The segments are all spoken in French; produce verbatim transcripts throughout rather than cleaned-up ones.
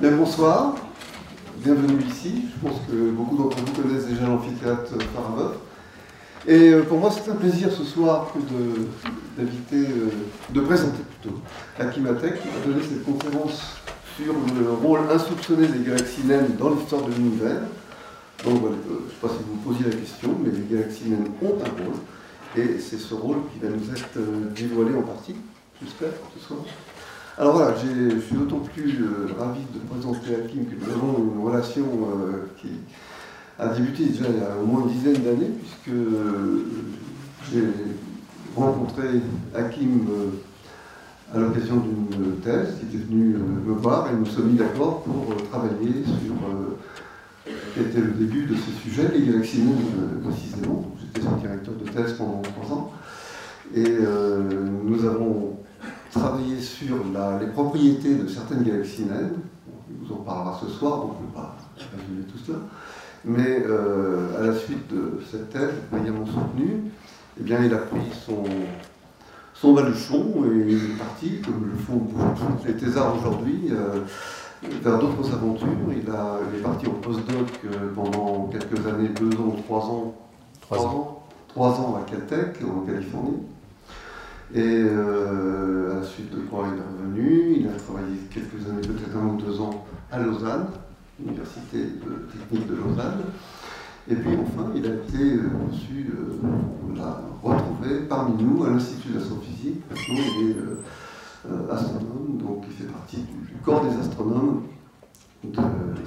Bien, bonsoir, bienvenue ici. Je pense que beaucoup d'entre vous connaissent déjà l'amphithéâtre Farabeuf. Et pour moi, c'est un plaisir ce soir que de, d'inviter, de présenter plutôt Hakim Atek, qui va donner cette conférence sur le rôle insoupçonné des galaxies naines dans l'histoire de l'univers. Donc voilà, je ne sais pas si vous vous posiez la question, mais les galaxies naines ont un rôle, et c'est ce rôle qui va nous être dévoilé en partie, j'espère, ce soir. Alors voilà, je suis d'autant plus euh, ravi de présenter Hakim que nous avons une relation euh, qui a débuté déjà il y a au moins une dizaine d'années, puisque euh, j'ai rencontré Hakim euh, à l'occasion d'une thèse qui était venue euh, me voir, et nous sommes mis d'accord pour euh, travailler sur euh, qui était le début de ce sujet, les galaxies naines euh, précisément. J'étais son directeur de thèse pendant trois ans, et euh, nous avons travailler sur la, les propriétés de certaines galaxies naines. Il vous en parlera ce soir, donc je ne vais pas résumer tout cela. Mais euh, à la suite de cette thèse, brillamment soutenue, eh bien, il a pris son, son baluchon et il est parti, comme le font tous les thésards aujourd'hui, euh, vers d'autres aventures. Il, a, il est parti en postdoc pendant quelques années, deux ans, trois ans, trois ans, trois ans à Caltech, en Californie. Et euh, à la suite de quoi il est revenu, il a travaillé quelques années, peut-être un ou deux ans, à Lausanne, l'université de, technique de Lausanne. Et puis enfin, il a été reçu, euh, on l'a retrouvé parmi nous à l'Institut d'astrophysique. Maintenant, il est euh, euh, astronome, donc il fait partie du, du corps des astronomes de,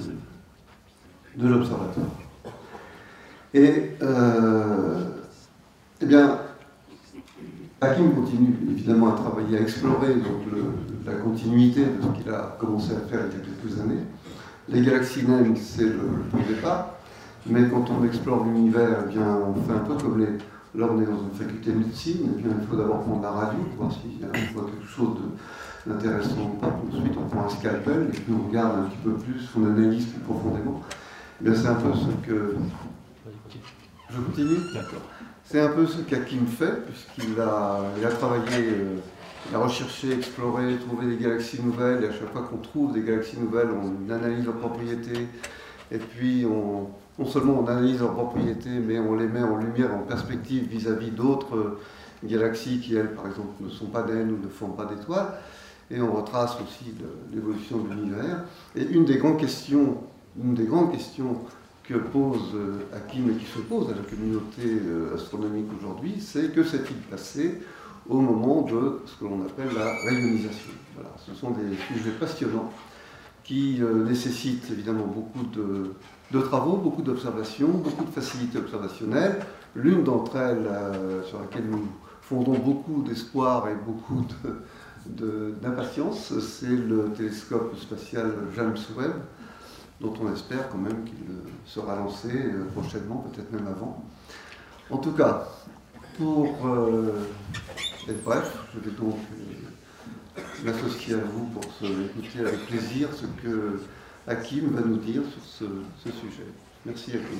de l'Observatoire. Et, euh, eh bien, Hakim continue évidemment à travailler, à explorer donc, le, la continuité de ce qu'il a commencé à faire il y a quelques années. Les galaxies naines, c'est le, le point de départ, mais quand on explore l'univers, eh bien, on fait un peu comme les... Là, on est dans une faculté de médecine, eh bien, il faut d'abord prendre la radio, voir s'il y a quelque chose d'intéressant ou pas. Ensuite, on prend un scalpel et puis on regarde un petit peu plus, on analyse plus profondément. Eh bien, c'est un peu ce que... Je continue ? D'accord. C'est un peu ce qu'Hakim fait, puisqu'il a, il a travaillé, euh, il a recherché, exploré, trouvé des galaxies nouvelles, et à chaque fois qu'on trouve des galaxies nouvelles, on analyse leurs propriétés, et puis on, non seulement on analyse leurs propriétés, mais on les met en lumière, en perspective vis-à-vis d'autres euh, galaxies qui, elles, par exemple, ne sont pas naines ou ne forment pas d'étoiles, et on retrace aussi l'évolution de l'univers. Et une des grandes questions, une des grandes questions que pose Hakim et qui se pose à la communauté astronomique aujourd'hui, c'est que s'est-il passé au moment de ce que l'on appelle la rayonisation. Voilà, ce sont des sujets passionnants qui euh, nécessitent évidemment beaucoup de, de travaux, beaucoup d'observations, beaucoup de facilités observationnelles. L'une d'entre elles, euh, sur laquelle nous fondons beaucoup d'espoir et beaucoup de, de, d'impatience, c'est le télescope spatial James Webb, dont on espère quand même qu'il sera lancé prochainement, peut-être même avant. En tout cas, pour euh, être bref, je vais donc euh, m'associer à vous pour se, écouter avec plaisir ce que Hakim va nous dire sur ce, ce sujet. Merci Hakim.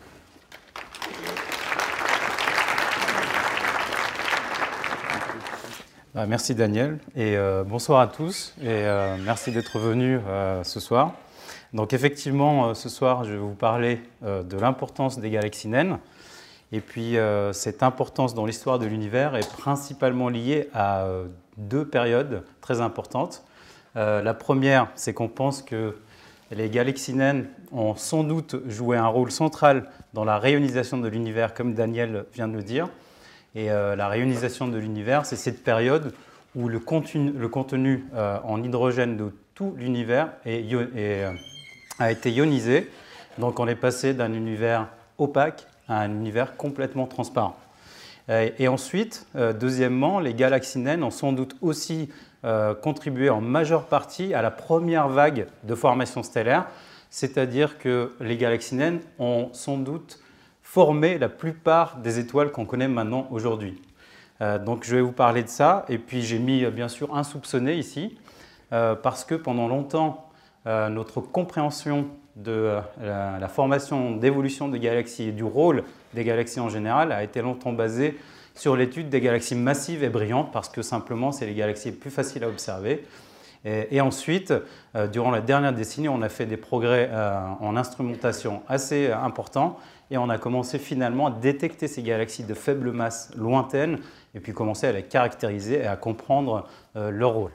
Merci Daniel, et euh, bonsoir à tous, et euh, merci d'être venus euh, ce soir. Donc effectivement, ce soir, je vais vous parler de l'importance des galaxies naines. Et puis, cette importance dans l'histoire de l'univers est principalement liée à deux périodes très importantes. La première, c'est qu'on pense que les galaxies naines ont sans doute joué un rôle central dans la rayonisation de l'univers, comme Daniel vient de le dire. Et la rayonisation de l'univers, c'est cette période où le contenu, le contenu en hydrogène de tout l'univers est, est a été ionisé, donc on est passé d'un univers opaque à un univers complètement transparent. Et ensuite, deuxièmement, les galaxies naines ont sans doute aussi contribué en majeure partie à la première vague de formation stellaire, c'est-à-dire que les galaxies naines ont sans doute formé la plupart des étoiles qu'on connaît maintenant aujourd'hui. Donc je vais vous parler de ça, et puis j'ai mis bien sûr insoupçonné ici, parce que pendant longtemps, Euh, notre compréhension de euh, la, la formation d'évolution des galaxies et du rôle des galaxies en général a été longtemps basée sur l'étude des galaxies massives et brillantes parce que simplement c'est les galaxies les plus faciles à observer Et, et ensuite, euh, durant la dernière décennie, on a fait des progrès euh, en instrumentation assez euh, importants et on a commencé finalement à détecter ces galaxies de faible masse lointaines et puis commencer à les caractériser et à comprendre euh, leur rôle.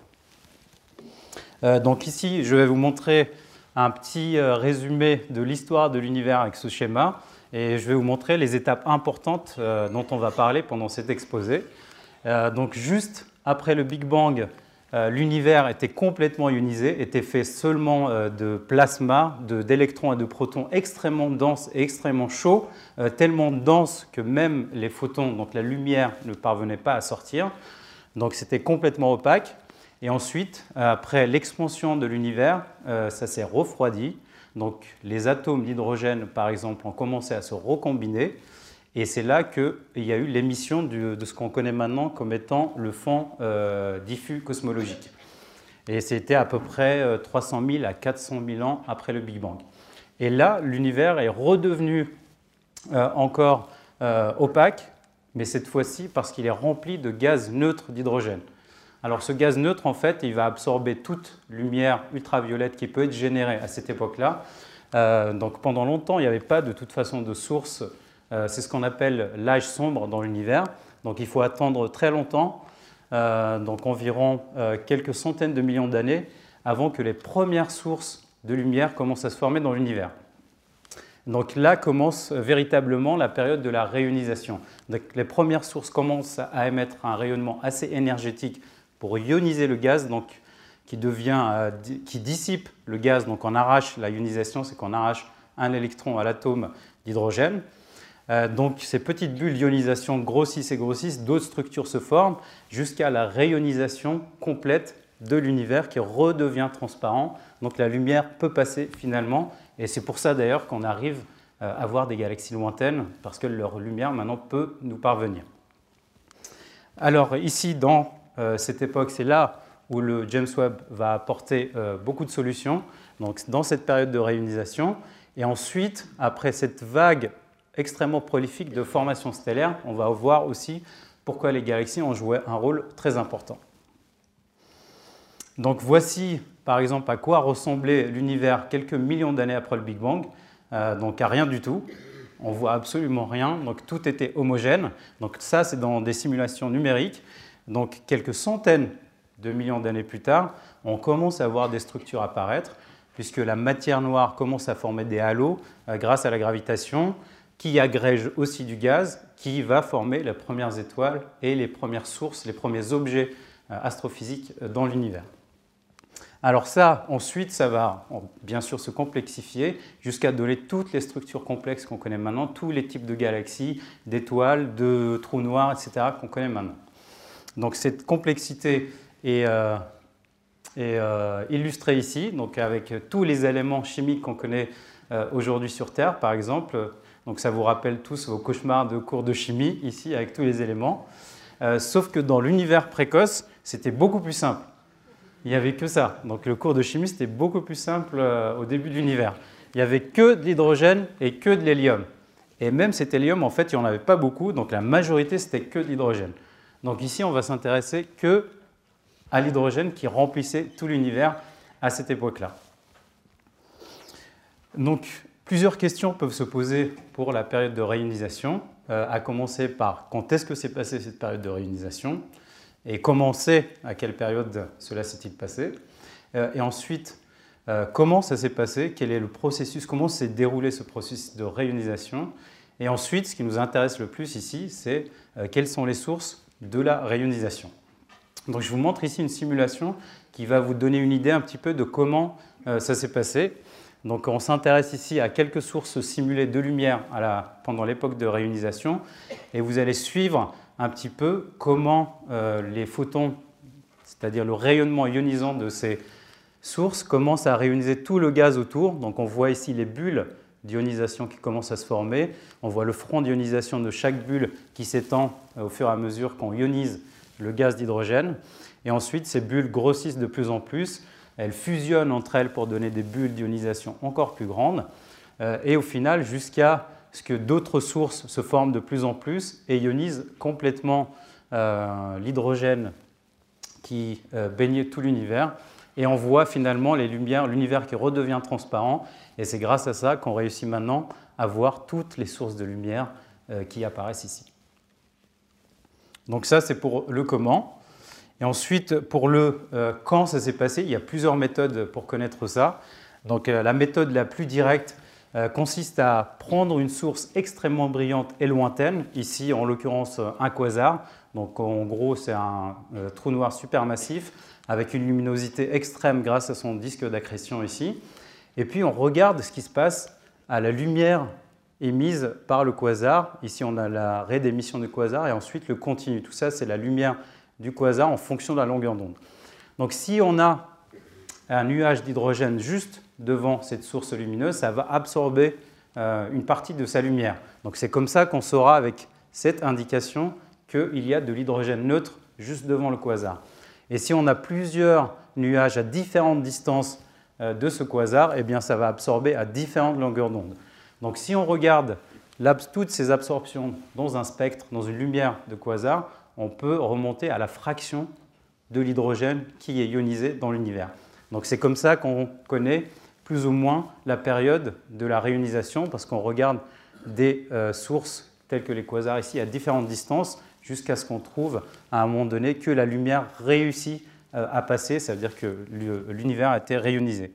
Euh, donc ici, je vais vous montrer un petit euh, résumé de l'histoire de l'univers avec ce schéma et je vais vous montrer les étapes importantes euh, dont on va parler pendant cet exposé. Euh, donc juste après le Big Bang, euh, l'univers était complètement ionisé, était fait seulement euh, de plasma, de, d'électrons et de protons extrêmement denses et extrêmement chauds, euh, tellement denses que même les photons, donc la lumière, ne parvenaient pas à sortir. Donc c'était complètement opaque. Et ensuite, après l'expansion de l'univers, euh, ça s'est refroidi. Donc les atomes d'hydrogène, par exemple, ont commencé à se recombiner. Et c'est là qu'il y a eu l'émission de ce qu'on connaît maintenant comme étant le fond euh, diffus cosmologique. Et c'était à peu près euh, trois cent mille à quatre cent mille ans après le Big Bang. Et là, l'univers est redevenu euh, encore euh, opaque, mais cette fois-ci parce qu'il est rempli de gaz neutre d'hydrogène. Alors ce gaz neutre, en fait, il va absorber toute lumière ultraviolette qui peut être générée à cette époque-là. Euh, donc pendant longtemps, il n'y avait pas de toute façon de source. Euh, c'est ce qu'on appelle l'âge sombre dans l'univers. Donc il faut attendre très longtemps, euh, donc environ euh, quelques centaines de millions d'années, avant que les premières sources de lumière commencent à se former dans l'univers. Donc là commence véritablement la période de la réionisation. Donc les premières sources commencent à émettre un rayonnement assez énergétique pour ioniser le gaz, donc, qui, devient, euh, qui dissipe le gaz. Donc on arrache la ionisation, c'est qu'on arrache un électron à l'atome d'hydrogène. Euh, donc ces petites bulles d'ionisation grossissent et grossissent, d'autres structures se forment jusqu'à la réionisation complète de l'univers qui redevient transparent. Donc la lumière peut passer finalement, et c'est pour ça d'ailleurs qu'on arrive euh, à voir des galaxies lointaines, parce que leur lumière maintenant peut nous parvenir. Alors ici, dans euh, cette époque, c'est là où le James Webb va apporter euh, beaucoup de solutions, donc dans cette période de réionisation. Et ensuite, après cette vague extrêmement prolifique de formation stellaire, on va voir aussi pourquoi les galaxies ont joué un rôle très important. Donc voici par exemple à quoi ressemblait l'univers quelques millions d'années après le Big Bang, euh, donc à rien du tout. On voit absolument rien, donc tout était homogène. Donc ça, c'est dans des simulations numériques. Donc quelques centaines de millions d'années plus tard, on commence à voir des structures apparaître, puisque la matière noire commence à former des halos euh, grâce à la gravitation, qui agrège aussi du gaz, qui va former les premières étoiles et les premières sources, les premiers objets euh, astrophysiques dans l'univers. Alors ça, ensuite, ça va bien sûr se complexifier jusqu'à donner toutes les structures complexes qu'on connaît maintenant, tous les types de galaxies, d'étoiles, de trous noirs, et cetera qu'on connaît maintenant. Donc cette complexité est, euh, est euh, illustrée ici, donc avec tous les éléments chimiques qu'on connaît euh, aujourd'hui sur Terre, par exemple. Donc ça vous rappelle tous vos cauchemars de cours de chimie, ici, avec tous les éléments. Euh, sauf que dans l'univers précoce, c'était beaucoup plus simple. Il n'y avait que ça. Donc le cours de chimie, c'était beaucoup plus simple euh, au début de l'univers. Il n'y avait que de l'hydrogène et que de l'hélium. Et même cet hélium, en fait, il n'y en avait pas beaucoup, donc la majorité, c'était que de l'hydrogène. Donc ici, on va s'intéresser que à l'hydrogène qui remplissait tout l'univers à cette époque-là. Donc, plusieurs questions peuvent se poser pour la période de réionisation, euh, à commencer par quand est-ce que s'est passée cette période de réionisation et comment on sait à quelle période cela s'est-il passé, euh, et ensuite euh, comment ça s'est passé, quel est le processus, comment s'est déroulé ce processus de réionisation, et ensuite ce qui nous intéresse le plus ici, c'est euh, quelles sont les sources de la réionisation. Donc je vous montre ici une simulation qui va vous donner une idée un petit peu de comment euh, ça s'est passé. Donc on s'intéresse ici à quelques sources simulées de lumière à la, pendant l'époque de réionisation, et vous allez suivre un petit peu comment euh, les photons, c'est-à-dire le rayonnement ionisant de ces sources, commencent à réioniser tout le gaz autour. Donc on voit ici les bulles d'ionisation qui commencent à se former. On voit le front d'ionisation de chaque bulle qui s'étend au fur et à mesure qu'on ionise le gaz d'hydrogène. Et ensuite, ces bulles grossissent de plus en plus. Elles fusionnent entre elles pour donner des bulles d'ionisation encore plus grandes. Euh, et au final, jusqu'à ce que d'autres sources se forment de plus en plus et ionisent complètement euh, l'hydrogène qui euh, baignait tout l'univers. et on voit finalement les lumières, l'univers qui redevient transparent, et c'est grâce à ça qu'on réussit maintenant à voir toutes les sources de lumière euh, qui apparaissent ici. Donc ça, c'est pour le comment. Et ensuite, pour le euh, quand ça s'est passé, il y a plusieurs méthodes pour connaître ça. Donc euh, la méthode la plus directe euh, consiste à prendre une source extrêmement brillante et lointaine, ici en l'occurrence un quasar. Donc en gros, c'est un euh, trou noir supermassif avec une luminosité extrême grâce à son disque d'accrétion ici. Et puis on regarde ce qui se passe à la lumière émise par le quasar. Ici, on a la raie d'émission du quasar et ensuite le continu. Tout ça, c'est la lumière du quasar en fonction de la longueur d'onde. Donc si on a un nuage d'hydrogène juste devant cette source lumineuse, ça va absorber euh, une partie de sa lumière. Donc c'est comme ça qu'on saura avec cette indication qu'il y a de l'hydrogène neutre juste devant le quasar. Et si on a plusieurs nuages à différentes distances euh, de ce quasar, eh bien ça va absorber à différentes longueurs d'onde. Donc si on regarde toutes ces absorptions dans un spectre, dans une lumière de quasar, on peut remonter à la fraction de l'hydrogène qui est ionisé dans l'univers. Donc c'est comme ça qu'on connaît plus ou moins la période de la réionisation, parce qu'on regarde des euh, sources telles que les quasars ici à différentes distances, jusqu'à ce qu'on trouve à un moment donné que la lumière réussit euh, à passer, ça veut dire que l'univers a été réionisé.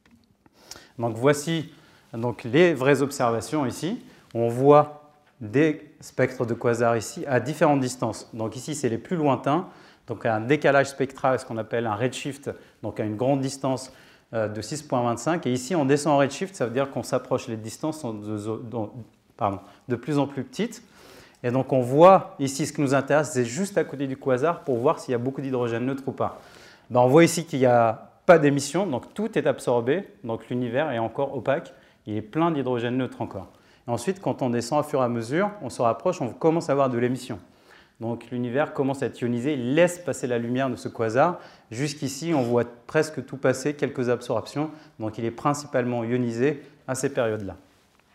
Donc voici donc, les vraies observations ici. On voit des spectres de quasars ici à différentes distances. Donc ici, c'est les plus lointains, donc un décalage spectral, ce qu'on appelle un redshift, donc à une grande distance euh, de six virgule vingt-cinq. Et ici, on descend en redshift, ça veut dire qu'on s'approche, les distances sont de, de, pardon, de plus en plus petites. Et donc on voit ici, ce qui nous intéresse, c'est juste à côté du quasar pour voir s'il y a beaucoup d'hydrogène neutre ou pas. Ben, on voit ici qu'il n'y a pas d'émission, donc tout est absorbé, donc l'univers est encore opaque. Il est plein d'hydrogène neutre encore. Et ensuite, quand on descend au fur et à mesure, on se rapproche, on commence à avoir de l'émission. Donc l'univers commence à être ionisé, il laisse passer la lumière de ce quasar. Jusqu'ici, on voit presque tout passer, quelques absorptions. Donc il est principalement ionisé à ces périodes-là. OK ?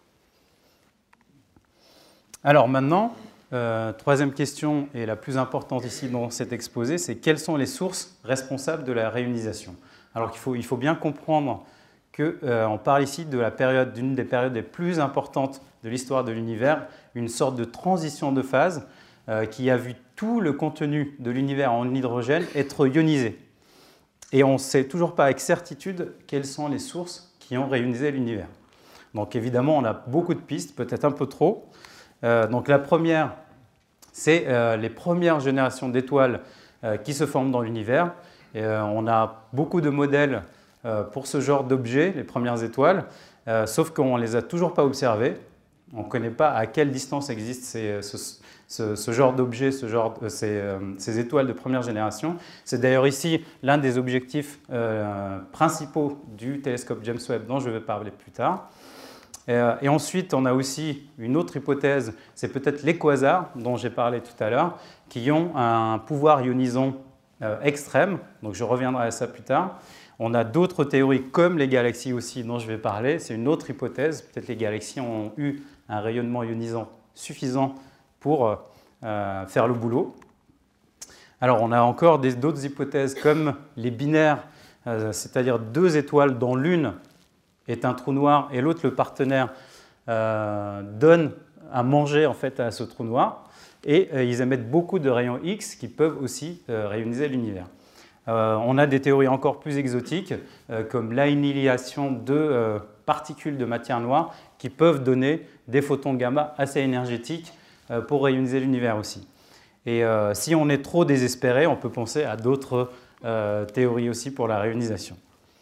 Alors maintenant, euh, troisième question et la plus importante ici dans cet exposé, c'est quelles sont les sources responsables de la réionisation ? Alors qu'il faut, il faut bien comprendre qu'on euh, parle ici de la période, d'une des périodes les plus importantes de l'histoire de l'univers, une sorte de transition de phase euh, qui a vu tout le contenu de l'univers en hydrogène être ionisé. Et on ne sait toujours pas avec certitude quelles sont les sources qui ont réionisé l'univers. Donc évidemment, on a beaucoup de pistes, peut-être un peu trop. Euh, donc la première, c'est euh, les premières générations d'étoiles euh, qui se forment dans l'univers. Et, euh, on a beaucoup de modèles pour ce genre d'objets, les premières étoiles, euh, sauf qu'on ne les a toujours pas observées. On ne connaît pas à quelle distance existent ces, ce, ce, ce genre d'objets, ce genre, ces, euh, ces étoiles de première génération. C'est d'ailleurs ici l'un des objectifs euh, principaux du télescope James Webb dont je vais parler plus tard. Euh, et ensuite, on a aussi une autre hypothèse, c'est peut-être les quasars dont j'ai parlé tout à l'heure, qui ont un pouvoir ionisant euh, extrême, donc je reviendrai à ça plus tard. On a d'autres théories, comme les galaxies aussi, dont je vais parler. C'est une autre hypothèse. Peut-être les galaxies ont eu un rayonnement ionisant suffisant pour euh, faire le boulot. Alors, on a encore d'autres hypothèses, comme les binaires, euh, c'est-à-dire deux étoiles dont l'une est un trou noir et l'autre, le partenaire, euh, donne à manger en fait, à ce trou noir. Et euh, ils émettent beaucoup de rayons X qui peuvent aussi euh, rayoniser l'univers. Euh, on a des théories encore plus exotiques, euh, comme l'annihilation de euh, particules de matière noire qui peuvent donner des photons gamma assez énergétiques euh, pour rayoniser l'univers aussi. Et euh, si on est trop désespéré, on peut penser à d'autres euh, théories aussi pour la rayonisation.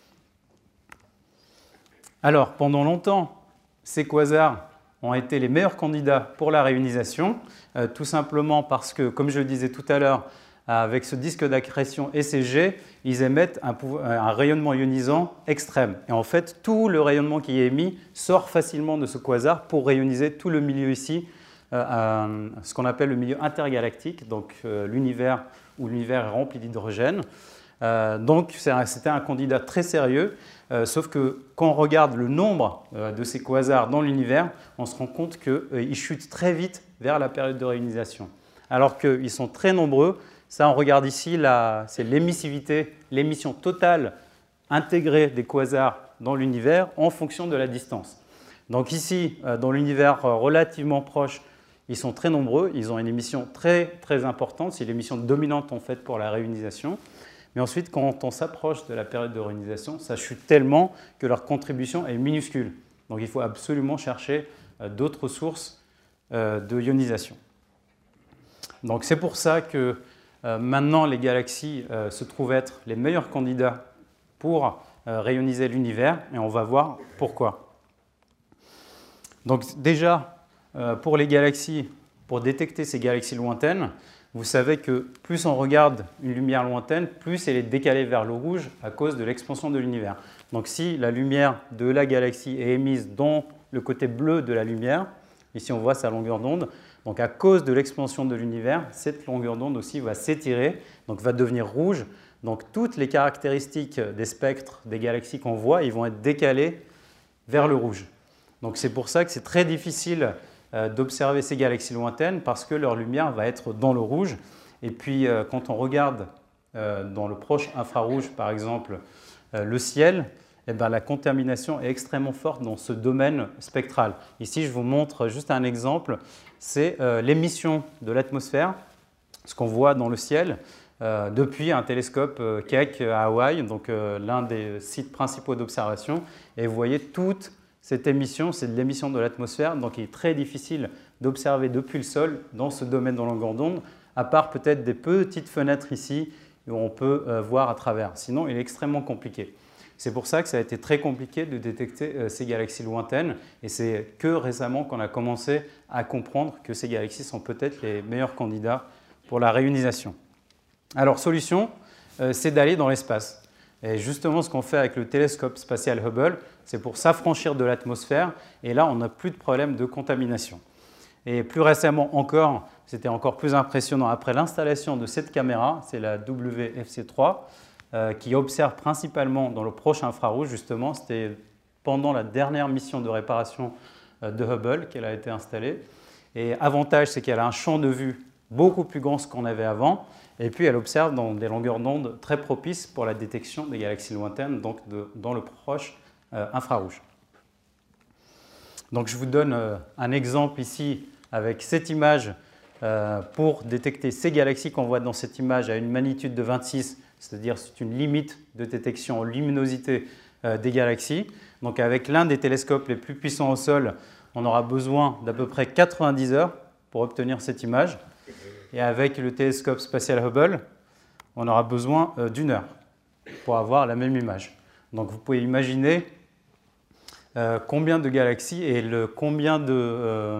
Alors, pendant longtemps, ces quasars ont été les meilleurs candidats pour la rayonisation, euh, tout simplement parce que, comme je le disais tout à l'heure, avec ce disque d'accrétion E C G, ils émettent un, un rayonnement ionisant extrême. Et en fait, tout le rayonnement qui est émis sort facilement de ce quasar pour rayoniser tout le milieu ici, euh, ce qu'on appelle le milieu intergalactique, donc euh, l'univers où l'univers est rempli d'hydrogène. Euh, donc c'était un candidat très sérieux, euh, sauf que quand on regarde le nombre euh, de ces quasars dans l'univers, on se rend compte qu'ils euh, chutent très vite vers la période de réionisation. Alors qu'ils sont très nombreux, Ça, on regarde ici, c'est l'émissivité, l'émission totale intégrée des quasars dans l'univers en fonction de la distance. Donc ici, dans l'univers relativement proche, ils sont très nombreux, ils ont une émission très, très importante, c'est l'émission dominante en fait pour la réionisation. Mais ensuite, quand on s'approche de la période de réionisation, ça chute tellement que leur contribution est minuscule. Donc il faut absolument chercher d'autres sources de ionisation. Donc c'est pour ça que euh, maintenant les galaxies euh, se trouvent être les meilleurs candidats pour euh, rayoniser l'univers, et on va voir pourquoi. Donc déjà, euh, pour les galaxies, pour détecter ces galaxies lointaines, vous savez que plus on regarde une lumière lointaine, plus elle est décalée vers le rouge à cause de l'expansion de l'univers. Donc si la lumière de la galaxie est émise dans le côté bleu de la lumière, ici on voit sa longueur d'onde, donc à cause de l'expansion de l'univers, cette longueur d'onde aussi va s'étirer, donc va devenir rouge. Donc toutes les caractéristiques des spectres des galaxies qu'on voit, ils vont être décalés vers le rouge. Donc c'est pour ça que c'est très difficile euh, d'observer ces galaxies lointaines parce que leur lumière va être dans le rouge. Et puis euh, quand on regarde euh, dans le proche infrarouge, par exemple, euh, le ciel, eh bien, la contamination est extrêmement forte dans ce domaine spectral. Ici, je vous montre juste un exemple, c'est euh, l'émission de l'atmosphère, ce qu'on voit dans le ciel, euh, depuis un télescope euh, Keck à Hawaï, donc euh, l'un des sites principaux d'observation. Et vous voyez toute cette émission, c'est de l'émission de l'atmosphère, donc il est très difficile d'observer depuis le sol dans ce domaine de longueur d'onde, à part peut-être des petites fenêtres ici où on peut euh, voir à travers. Sinon, il est extrêmement compliqué. C'est pour ça que ça a été très compliqué de détecter euh, ces galaxies lointaines, et c'est que récemment qu'on a commencé à comprendre que ces galaxies sont peut-être les meilleurs candidats pour la réionisation. Alors, solution, euh, c'est d'aller dans l'espace. Et justement, ce qu'on fait avec le télescope spatial Hubble, c'est pour s'affranchir de l'atmosphère, et là, on n'a plus de problème de contamination. Et plus récemment encore, c'était encore plus impressionnant, après l'installation de cette caméra, c'est la W F C trois, euh, qui observe principalement dans le proche infrarouge, justement, c'était pendant la dernière mission de réparation euh, de Hubble qu'elle a été installée. Et avantage, c'est qu'elle a un champ de vue beaucoup plus grand que ce qu'on avait avant, et puis elle observe dans des longueurs d'onde très propices pour la détection des galaxies lointaines, donc de, dans le proche euh, infrarouge. Donc je vous donne euh, un exemple ici avec cette image euh, pour détecter ces galaxies qu'on voit dans cette image à une magnitude de vingt-six, c'est-à-dire c'est une limite de détection en luminosité euh, des galaxies. Donc avec l'un des télescopes les plus puissants au sol, on aura besoin d'à peu près quatre-vingt-dix heures pour obtenir cette image. Et avec le télescope spatial Hubble, on aura besoin euh, d'une heure pour avoir la même image. Donc vous pouvez imaginer euh, combien de galaxies et le, combien de, euh,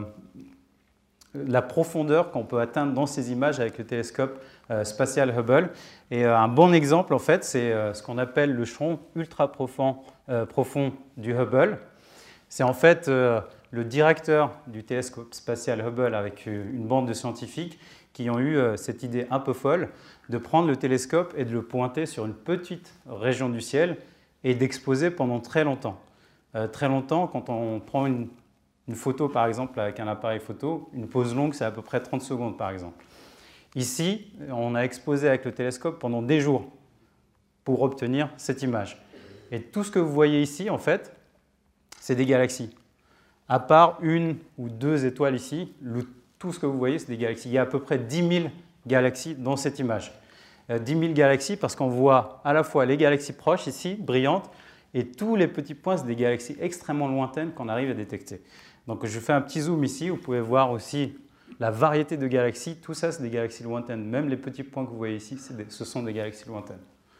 la profondeur qu'on peut atteindre dans ces images avec le télescope euh, spatial Hubble. Et euh, un bon exemple, en fait, c'est euh, ce qu'on appelle le champ ultra profond, euh, profond du Hubble. C'est en fait euh, le directeur du télescope spatial Hubble avec une bande de scientifiques qui ont eu euh, cette idée un peu folle de prendre le télescope et de le pointer sur une petite région du ciel et d'exposer pendant très longtemps. Euh, très longtemps, quand on prend une, une photo par exemple avec un appareil photo, une pause longue c'est à peu près trente secondes par exemple. Ici, on a exposé avec le télescope pendant des jours pour obtenir cette image. Et tout ce que vous voyez ici, en fait, c'est des galaxies. À part une ou deux étoiles ici, le tout ce que vous voyez, c'est des galaxies. Il y a à peu près dix mille galaxies dans cette image. Euh, dix mille galaxies parce qu'on voit à la fois les galaxies proches ici, brillantes, et tous les petits points, c'est des galaxies extrêmement lointaines qu'on arrive à détecter. Donc je fais un petit zoom ici, vous pouvez voir aussi la variété de galaxies. Tout ça, c'est des galaxies lointaines. Même les petits points que vous voyez ici, des, ce sont des galaxies lointaines.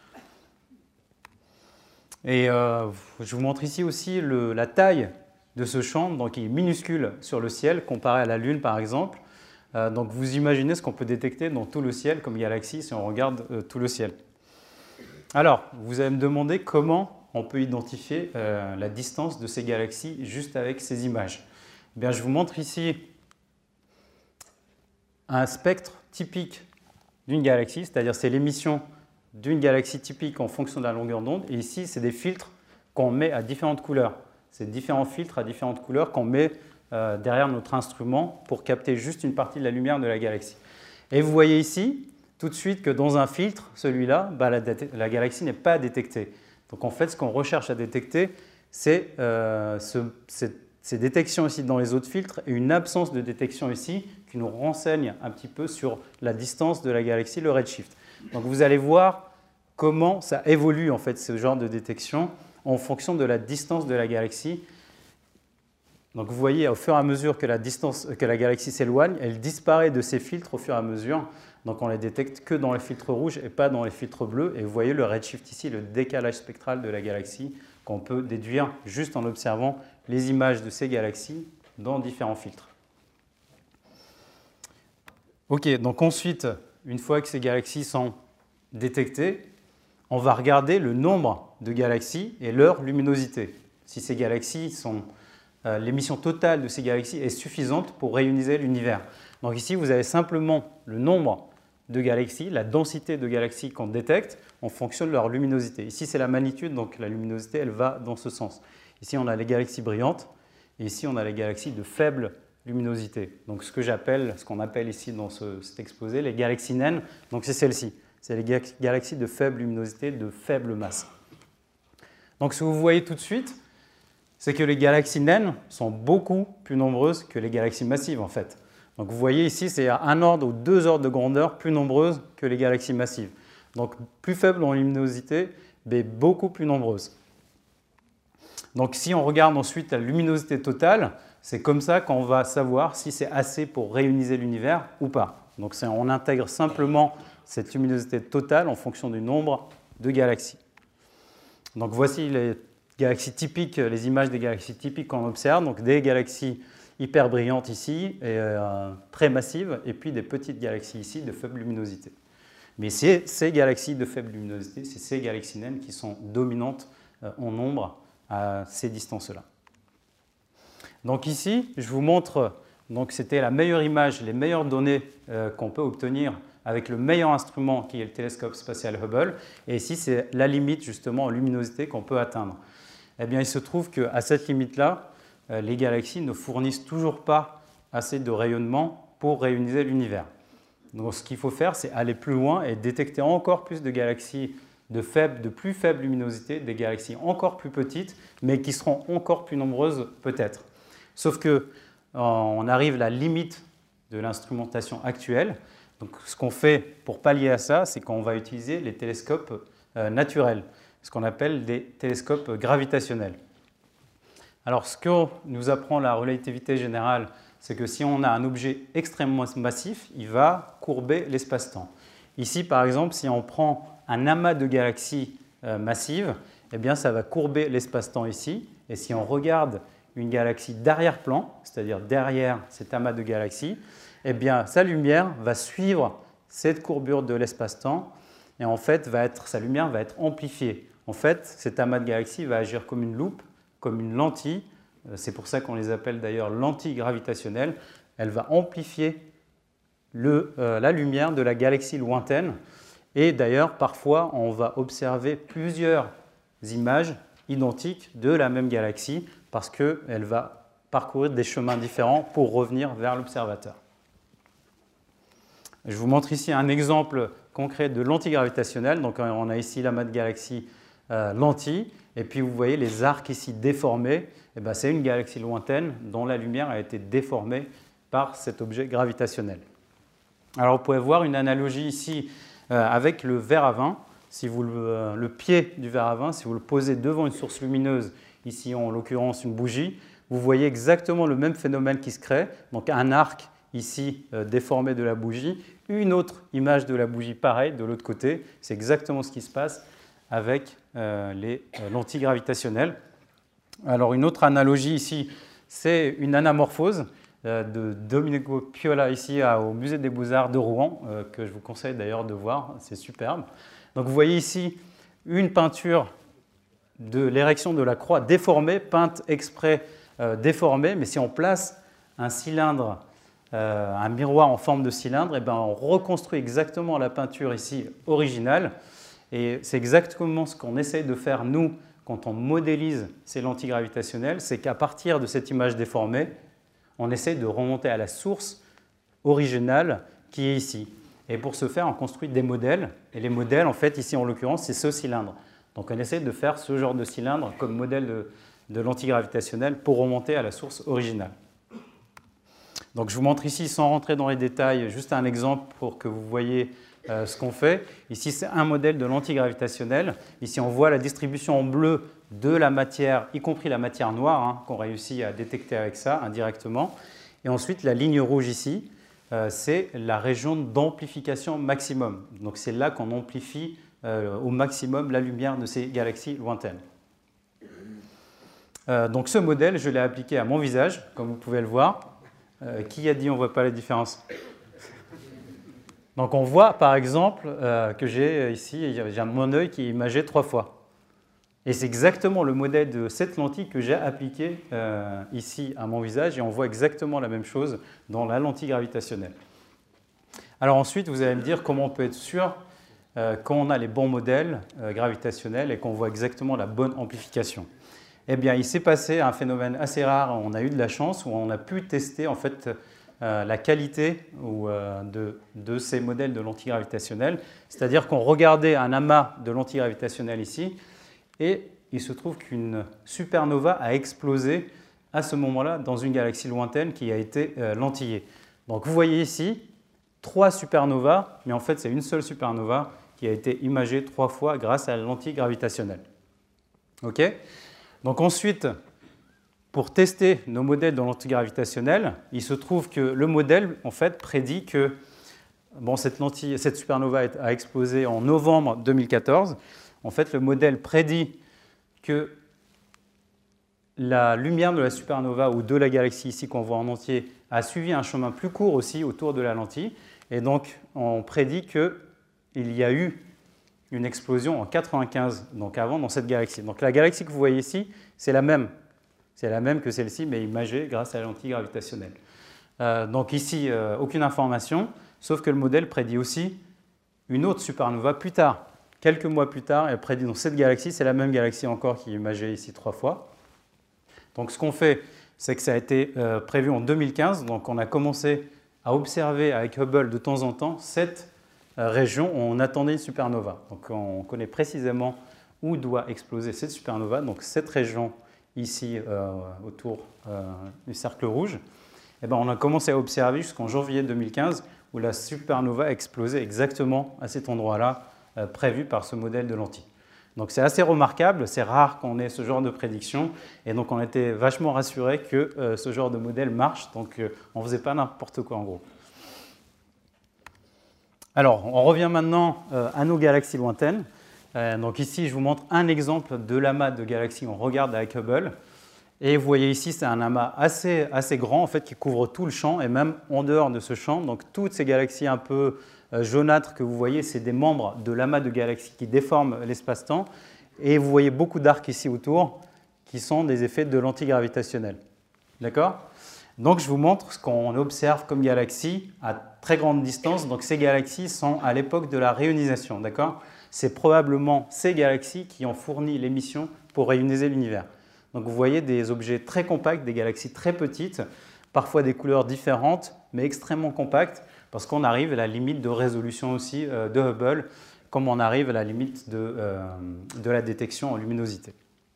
Et euh, je vous montre ici aussi le, la taille de ce champ, donc il est minuscule sur le ciel, comparé à la Lune par exemple. Euh, donc vous imaginez ce qu'on peut détecter dans tout le ciel comme galaxie si on regarde euh, tout le ciel. Alors, vous allez me demander comment on peut identifier euh, la distance de ces galaxies juste avec ces images. Eh bien, je vous montre ici un spectre typique d'une galaxie, c'est-à-dire c'est l'émission d'une galaxie typique en fonction de la longueur d'onde. Et ici, c'est des filtres qu'on met à différentes couleurs. C'est différents filtres à différentes couleurs qu'on met euh, derrière notre instrument pour capter juste une partie de la lumière de la galaxie. Et vous voyez ici, tout de suite que dans un filtre, celui-là, bah, la, la galaxie n'est pas détectée. Donc en fait, ce qu'on recherche à détecter, c'est euh, ce, ces détections ici dans les autres filtres et une absence de détection ici qui nous renseigne un petit peu sur la distance de la galaxie, le redshift. Donc vous allez voir comment ça évolue en fait ce genre de détection en fonction de la distance de la galaxie. Donc vous voyez, au fur et à mesure que la, distance, que la galaxie s'éloigne, elle disparaît de ces filtres au fur et à mesure. Donc on ne les détecte que dans les filtres rouges et pas dans les filtres bleus. Et vous voyez le redshift ici, le décalage spectral de la galaxie qu'on peut déduire juste en observant les images de ces galaxies dans différents filtres. Ok, donc ensuite, une fois que ces galaxies sont détectées, on va regarder le nombre de galaxies et leur luminosité. Si ces galaxies sont... Euh, l'émission totale de ces galaxies est suffisante pour réuniser l'univers. Donc ici, vous avez simplement le nombre de galaxies, la densité de galaxies qu'on détecte en fonction de leur luminosité. Ici, c'est la magnitude, donc la luminosité, elle va dans ce sens. Ici, on a les galaxies brillantes, et ici, on a les galaxies de faible luminosité. Donc ce que j'appelle, ce qu'on appelle ici dans ce, cet exposé, les galaxies naines, donc c'est celles-ci. C'est les galaxies de faible luminosité, de faible masse. Donc ce que vous voyez tout de suite, c'est que les galaxies naines sont beaucoup plus nombreuses que les galaxies massives en fait. Donc vous voyez ici, c'est à un ordre ou deux ordres de grandeur plus nombreuses que les galaxies massives. Donc plus faibles en luminosité, mais beaucoup plus nombreuses. Donc si on regarde ensuite la luminosité totale, c'est comme ça qu'on va savoir si c'est assez pour réuniser l'univers ou pas. Donc on intègre simplement cette luminosité totale en fonction du nombre de galaxies. Donc voici les galaxies typiques, les images des galaxies typiques qu'on observe, donc des galaxies hyper brillantes ici, et, euh, très massives, et puis des petites galaxies ici de faible luminosité. Mais c'est ces galaxies de faible luminosité, c'est ces galaxies naines qui sont dominantes euh, en nombre à ces distances-là. Donc ici, je vous montre, donc c'était la meilleure image, les meilleures données euh, qu'on peut obtenir avec le meilleur instrument qui est le télescope spatial Hubble, et ici c'est la limite justement en luminosité qu'on peut atteindre. Eh bien, il se trouve qu'à cette limite-là, euh, les galaxies ne fournissent toujours pas assez de rayonnement pour réuniser l'univers. Donc, ce qu'il faut faire, c'est aller plus loin et détecter encore plus de galaxies de, faible, de plus faible luminosité, des galaxies encore plus petites, mais qui seront encore plus nombreuses peut-être. Sauf qu'on arrive à la limite de l'instrumentation actuelle. Donc, ce qu'on fait pour pallier à ça, c'est qu'on va utiliser les télescopes euh, naturels, ce qu'on appelle des télescopes gravitationnels. Alors, ce que nous apprend la relativité générale, c'est que si on a un objet extrêmement massif, il va courber l'espace-temps. Ici, par exemple, si on prend un amas de galaxies euh, massives, eh bien, ça va courber l'espace-temps ici. Et si on regarde une galaxie d'arrière-plan, c'est-à-dire derrière cet amas de galaxies, eh bien, sa lumière va suivre cette courbure de l'espace-temps et en fait, va être, sa lumière va être amplifiée. En fait, cet amas de galaxies va agir comme une loupe, comme une lentille. C'est pour ça qu'on les appelle d'ailleurs lentilles gravitationnelles. Elle va amplifier le, euh, la lumière de la galaxie lointaine. Et d'ailleurs, parfois, on va observer plusieurs images identiques de la même galaxie parce qu'elle va parcourir des chemins différents pour revenir vers l'observateur. Je vous montre ici un exemple concret de lentille gravitationnelle. Donc, on a ici l'amas de galaxies euh, lentilles. Et puis, vous voyez les arcs ici déformés. Et ben, c'est une galaxie lointaine dont la lumière a été déformée par cet objet gravitationnel. Alors, vous pouvez voir une analogie ici euh, avec le verre à vin. Si vous le, euh, le pied du verre à vin, si vous le posez devant une source lumineuse, ici en l'occurrence une bougie, vous voyez exactement le même phénomène qui se crée. Donc, un arc ici euh, déformé de la bougie, une autre image de la bougie pareille de l'autre côté. C'est exactement ce qui se passe avec euh, les euh, lentilles gravitationnelles. Alors une autre analogie ici, c'est une anamorphose euh, de Domenico Piola ici à, au Musée des Beaux-Arts de Rouen, euh, que je vous conseille d'ailleurs de voir, c'est superbe. Donc vous voyez ici une peinture de l'érection de la croix déformée, peinte exprès euh, déformée, mais si on place un cylindre, Euh, un miroir en forme de cylindre, et ben on reconstruit exactement la peinture ici originale. Et c'est exactement ce qu'on essaye de faire nous quand on modélise ces lentilles gravitationnelles, c'est qu'à partir de cette image déformée, on essaye de remonter à la source originale qui est ici. Et pour ce faire, on construit des modèles. Et les modèles, en fait, ici en l'occurrence, c'est ce cylindre. Donc on essaie de faire ce genre de cylindre comme modèle de, de l'antigravitationnel pour remonter à la source originale. Donc je vous montre ici, sans rentrer dans les détails, juste un exemple pour que vous voyez euh, ce qu'on fait. Ici, c'est un modèle de l'antigravitationnel. Ici, on voit la distribution en bleu de la matière, y compris la matière noire, hein, qu'on réussit à détecter avec ça indirectement. Et ensuite, la ligne rouge ici, euh, c'est la région d'amplification maximum. Donc c'est là qu'on amplifie euh, au maximum la lumière de ces galaxies lointaines. Euh, donc ce modèle, je l'ai appliqué à mon visage, comme vous pouvez le voir. Euh, qui a dit on ne voit pas la différence? Donc on voit par exemple euh, que j'ai ici j'ai mon œil qui est imagé trois fois. Et c'est exactement le modèle de cette lentille que j'ai appliqué euh, ici à mon visage, et on voit exactement la même chose dans la lentille gravitationnelle. Alors ensuite, vous allez me dire comment on peut être sûr euh, quand on a les bons modèles euh, gravitationnels et qu'on voit exactement la bonne amplification. Eh bien, il s'est passé un phénomène assez rare, on a eu de la chance, où on a pu tester en fait euh, la qualité ou, euh, de, de ces modèles de lentille gravitationnelle. C'est-à-dire qu'on regardait un amas de lentille gravitationnelle ici, et il se trouve qu'une supernova a explosé à ce moment-là dans une galaxie lointaine qui a été euh, lentillée. Donc vous voyez ici trois supernovas, mais en fait c'est une seule supernova qui a été imagée trois fois grâce à la lentille gravitationnelle. Ok ? Donc ensuite, pour tester nos modèles dans l'antigravitationnel, il se trouve que le modèle en fait prédit que bon, cette, lentille, cette supernova a explosé en novembre deux mille quatorze. En fait, le modèle prédit que la lumière de la supernova ou de la galaxie ici qu'on voit en entier a suivi un chemin plus court aussi autour de la lentille. Et donc, on prédit qu'il y a eu une explosion en quatre-vingt-quinze, donc avant, dans cette galaxie. Donc la galaxie que vous voyez ici, c'est la même. C'est la même que celle-ci, mais imagée grâce à la lentille gravitationnelle. Euh, donc ici, euh, aucune information, sauf que le modèle prédit aussi une autre supernova plus tard. Quelques mois plus tard, elle prédit dans cette galaxie, c'est la même galaxie encore qui est imagée ici trois fois. Donc ce qu'on fait, c'est que ça a été euh, prévu en deux mille quinze, donc on a commencé à observer avec Hubble de temps en temps cette région où on attendait une supernova. Donc on connaît précisément où doit exploser cette supernova, donc cette région ici euh, autour euh, du cercle rouge. Et ben, on a commencé à observer jusqu'en janvier deux mille quinze où la supernova a explosé exactement à cet endroit-là euh, prévu par ce modèle de lentille. Donc c'est assez remarquable, c'est rare qu'on ait ce genre de prédiction, et donc on était vachement rassurés que euh, ce genre de modèle marche, donc euh, on ne faisait pas n'importe quoi en gros. Alors, on revient maintenant euh, à nos galaxies lointaines. Euh, donc ici, je vous montre un exemple de l'amas de galaxies qu'on regarde avec Hubble. Et vous voyez ici, c'est un amas assez, assez grand en fait, qui couvre tout le champ, et même en dehors de ce champ. Donc toutes ces galaxies un peu euh, jaunâtres que vous voyez, c'est des membres de l'amas de galaxies qui déforment l'espace-temps. Et vous voyez beaucoup d'arcs ici autour qui sont des effets de lentille gravitationnelle. D'accord ? Donc je vous montre ce qu'on observe comme galaxies à très grande distance. Donc ces galaxies sont à l'époque de la réionisation. D'accord ? C'est probablement ces galaxies qui ont fourni l'émission pour réioniser l'univers. Donc vous voyez des objets très compacts, des galaxies très petites, parfois des couleurs différentes, mais extrêmement compactes, parce qu'on arrive à la limite de résolution aussi euh, de Hubble, comme on arrive à la limite de, euh, de la détection en luminosité.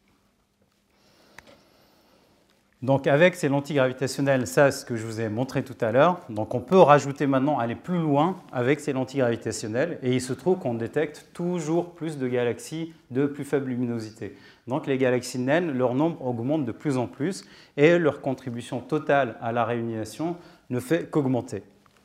Donc avec ces lentilles gravitationnelles, ça c'est ce que je vous ai montré tout à l'heure, donc on peut rajouter maintenant, aller plus loin avec ces lentilles gravitationnelles, et il se trouve qu'on détecte toujours plus de galaxies de plus faible luminosité. Donc les galaxies naines, leur nombre augmente de plus en plus, et leur contribution totale à la réionisation ne fait qu'augmenter.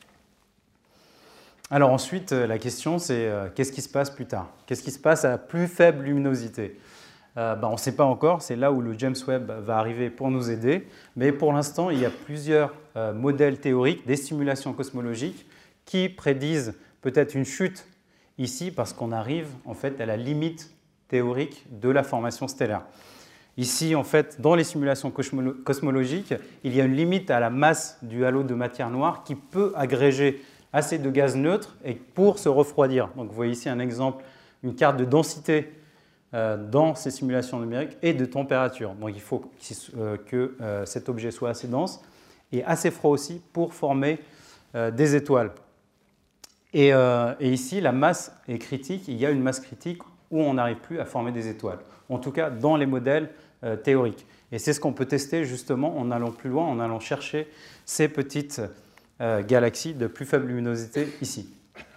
Alors ensuite, la question c'est euh, qu'est-ce qui se passe plus tard? Qu'est-ce qui se passe à plus faible luminosité? Euh, ben, on ne sait pas encore, c'est là où le James Webb va arriver pour nous aider. Mais pour l'instant, il y a plusieurs euh, modèles théoriques, des simulations cosmologiques qui prédisent peut-être une chute ici parce qu'on arrive en fait à la limite théorique de la formation stellaire. Ici, en fait, dans les simulations cosmologiques, il y a une limite à la masse du halo de matière noire qui peut agréger assez de gaz neutre et pour se refroidir. Donc, vous voyez ici un exemple, une carte de densité dans ces simulations numériques et de température. Donc il faut que cet objet soit assez dense et assez froid aussi pour former des étoiles. Et, euh, et ici, la masse est critique. Il y a une masse critique où on n'arrive plus à former des étoiles. En tout cas, dans les modèles euh, théoriques. Et c'est ce qu'on peut tester justement en allant plus loin, en allant chercher ces petites euh, galaxies de plus faible luminosité ici.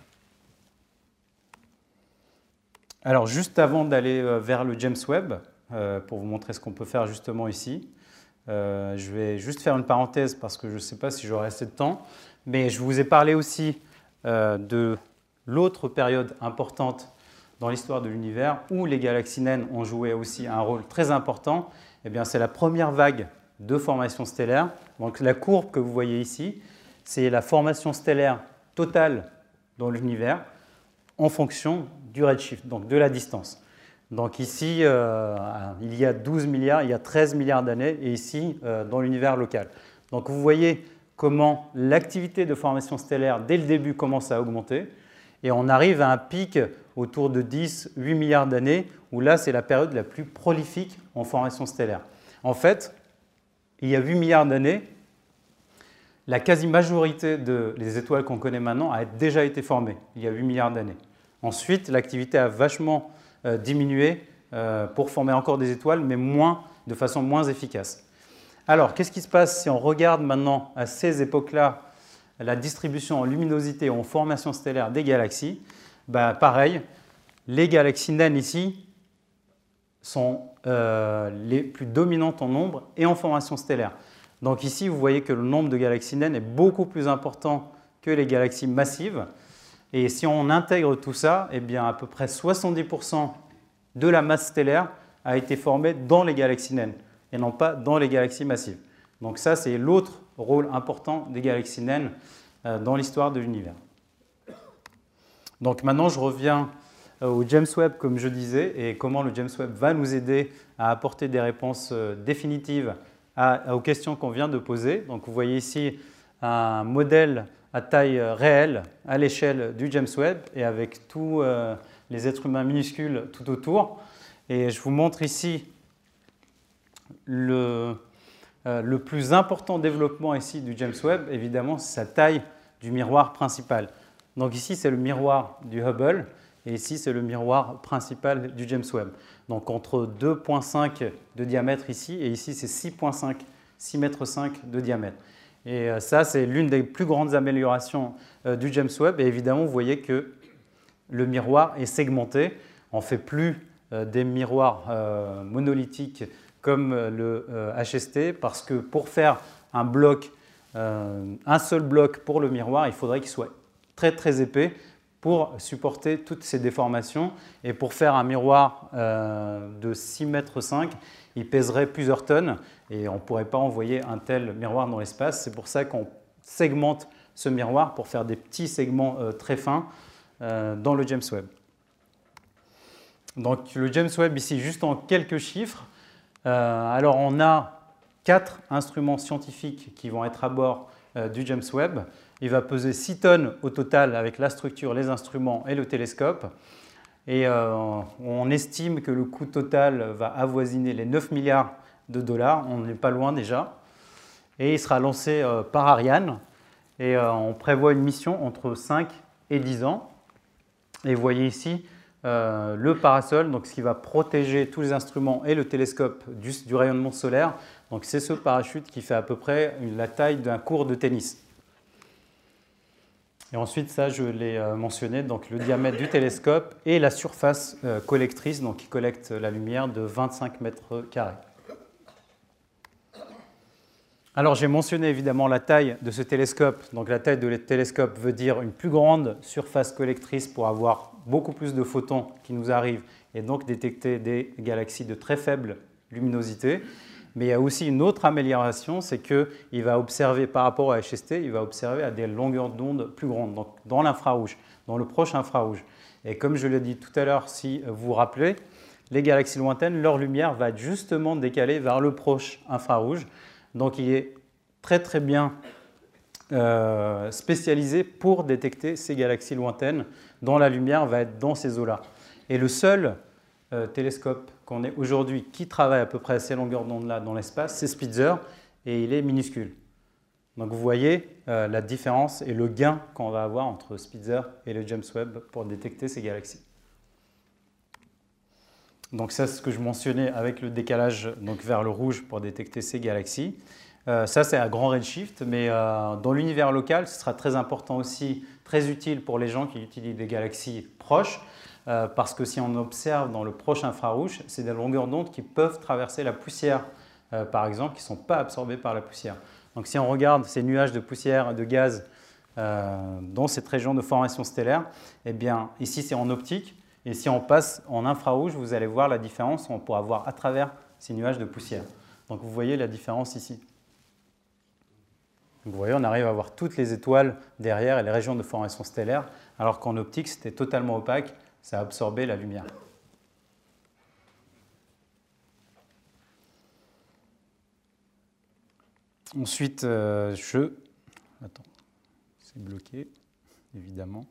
Alors, juste avant d'aller euh, vers le James Webb, euh, pour vous montrer ce qu'on peut faire justement ici, euh, je vais juste faire une parenthèse parce que je ne sais pas si j'aurai assez de temps, mais je vous ai parlé aussi euh, de l'autre période importante dans l'histoire de l'univers où les galaxies naines ont joué aussi un rôle très important. Eh bien, c'est la première vague de formation stellaire. Donc, la courbe que vous voyez ici, c'est la formation stellaire totale dans l'univers en fonction du redshift, donc de la distance. Donc ici, euh, il y a douze milliards, il y a treize milliards d'années, et ici, euh, dans l'univers local. Donc vous voyez comment l'activité de formation stellaire, dès le début, commence à augmenter, et on arrive à un pic autour de dix à huit milliards d'années, où là, c'est la période la plus prolifique en formation stellaire. En fait, il y a huit milliards d'années, la quasi-majorité des étoiles qu'on connaît maintenant a déjà été formée, il y a huit milliards d'années. Ensuite, l'activité a vachement euh, diminué euh, pour former encore des étoiles, mais moins, de façon moins efficace. Alors, qu'est-ce qui se passe si on regarde maintenant à ces époques-là la distribution en luminosité ou en formation stellaire des galaxies? Ben, pareil, les galaxies naines ici sont euh, les plus dominantes en nombre et en formation stellaire. Donc ici, vous voyez que le nombre de galaxies naines est beaucoup plus important que les galaxies massives. Et si on intègre tout ça, eh bien, à peu près soixante-dix pour cent de la masse stellaire a été formée dans les galaxies naines et non pas dans les galaxies massives. Donc ça, c'est l'autre rôle important des galaxies naines euh, dans l'histoire de l'univers. Donc maintenant, je reviens au James Webb, comme je disais, et comment le James Webb va nous aider à apporter des réponses euh, définitives à, aux questions qu'on vient de poser. Donc vous voyez ici un modèle à taille réelle à l'échelle du James Webb et avec tous euh, les êtres humains minuscules tout autour. Et je vous montre ici le, euh, le plus important développement ici du James Webb, évidemment, c'est sa taille du miroir principal. Donc ici, c'est le miroir du Hubble et ici, c'est le miroir principal du James Webb. Donc entre deux virgule cinq de diamètre ici et ici, c'est six virgule cinq, six mètres cinq de diamètre. Et ça, c'est l'une des plus grandes améliorations du James Webb. Et évidemment, vous voyez que le miroir est segmenté. On ne fait plus des miroirs monolithiques comme le H S T parce que pour faire un bloc, un seul bloc pour le miroir, il faudrait qu'il soit très très épais pour supporter toutes ces déformations. Et pour faire un miroir de six mètres cinq, il pèserait plusieurs tonnes et on ne pourrait pas envoyer un tel miroir dans l'espace. C'est pour ça qu'on segmente ce miroir pour faire des petits segments euh, très fins euh, dans le James Webb. Donc le James Webb ici, juste en quelques chiffres. Euh, alors on a quatre instruments scientifiques qui vont être à bord euh, du James Webb. Il va peser six tonnes au total avec la structure, les instruments et le télescope. Et euh, on estime que le coût total va avoisiner les neuf milliards de dollars. On n'est pas loin déjà. Et il sera lancé euh, par Ariane. Et euh, on prévoit une mission entre cinq et dix ans. Et vous voyez ici euh, le parasol, donc ce qui va protéger tous les instruments et le télescope du, du rayonnement solaire. Donc c'est ce parachute qui fait à peu près la taille d'un court de tennis. Et ensuite, ça, je l'ai mentionné, donc le diamètre du télescope et la surface euh, collectrice, donc qui collecte la lumière de vingt-cinq mètres carrés. Alors, j'ai mentionné évidemment la taille de ce télescope. Donc, la taille de ce télescope veut dire une plus grande surface collectrice pour avoir beaucoup plus de photons qui nous arrivent et donc détecter des galaxies de très faible luminosité. Mais il y a aussi une autre amélioration, c'est qu'il va observer par rapport à H S T, il va observer à des longueurs d'onde plus grandes, donc dans l'infrarouge, dans le proche infrarouge. Et comme je l'ai dit tout à l'heure, si vous vous rappelez, les galaxies lointaines, leur lumière va être justement décalée vers le proche infrarouge. Donc il est très très bien euh, spécialisé pour détecter ces galaxies lointaines dont la lumière va être dans ces eaux-là. Et le seul euh, télescope qu'on ait aujourd'hui qui travaille à peu près à ces longueurs d'onde-là dans l'espace, c'est Spitzer, et il est minuscule. Donc vous voyez euh, la différence et le gain qu'on va avoir entre Spitzer et le James Webb pour détecter ces galaxies. Donc ça, c'est ce que je mentionnais avec le décalage donc, vers le rouge pour détecter ces galaxies. Euh, ça, c'est à grand redshift, mais euh, dans l'univers local, ce sera très important aussi, très utile pour les gens qui utilisent des galaxies proches, euh, parce que si on observe dans le proche infrarouge, c'est des longueurs d'onde qui peuvent traverser la poussière, euh, par exemple, qui ne sont pas absorbées par la poussière. Donc si on regarde ces nuages de poussière et de gaz euh, dans cette région de formation stellaire, eh bien, ici, c'est en optique. Et si on passe en infrarouge, vous allez voir la différence, on pourra voir à travers ces nuages de poussière. Donc vous voyez la différence ici. Donc, vous voyez, on arrive à voir toutes les étoiles derrière et les régions de formation stellaire, alors qu'en optique, c'était totalement opaque, ça absorbait la lumière. Ensuite, euh, je... Attends, c'est bloqué, évidemment.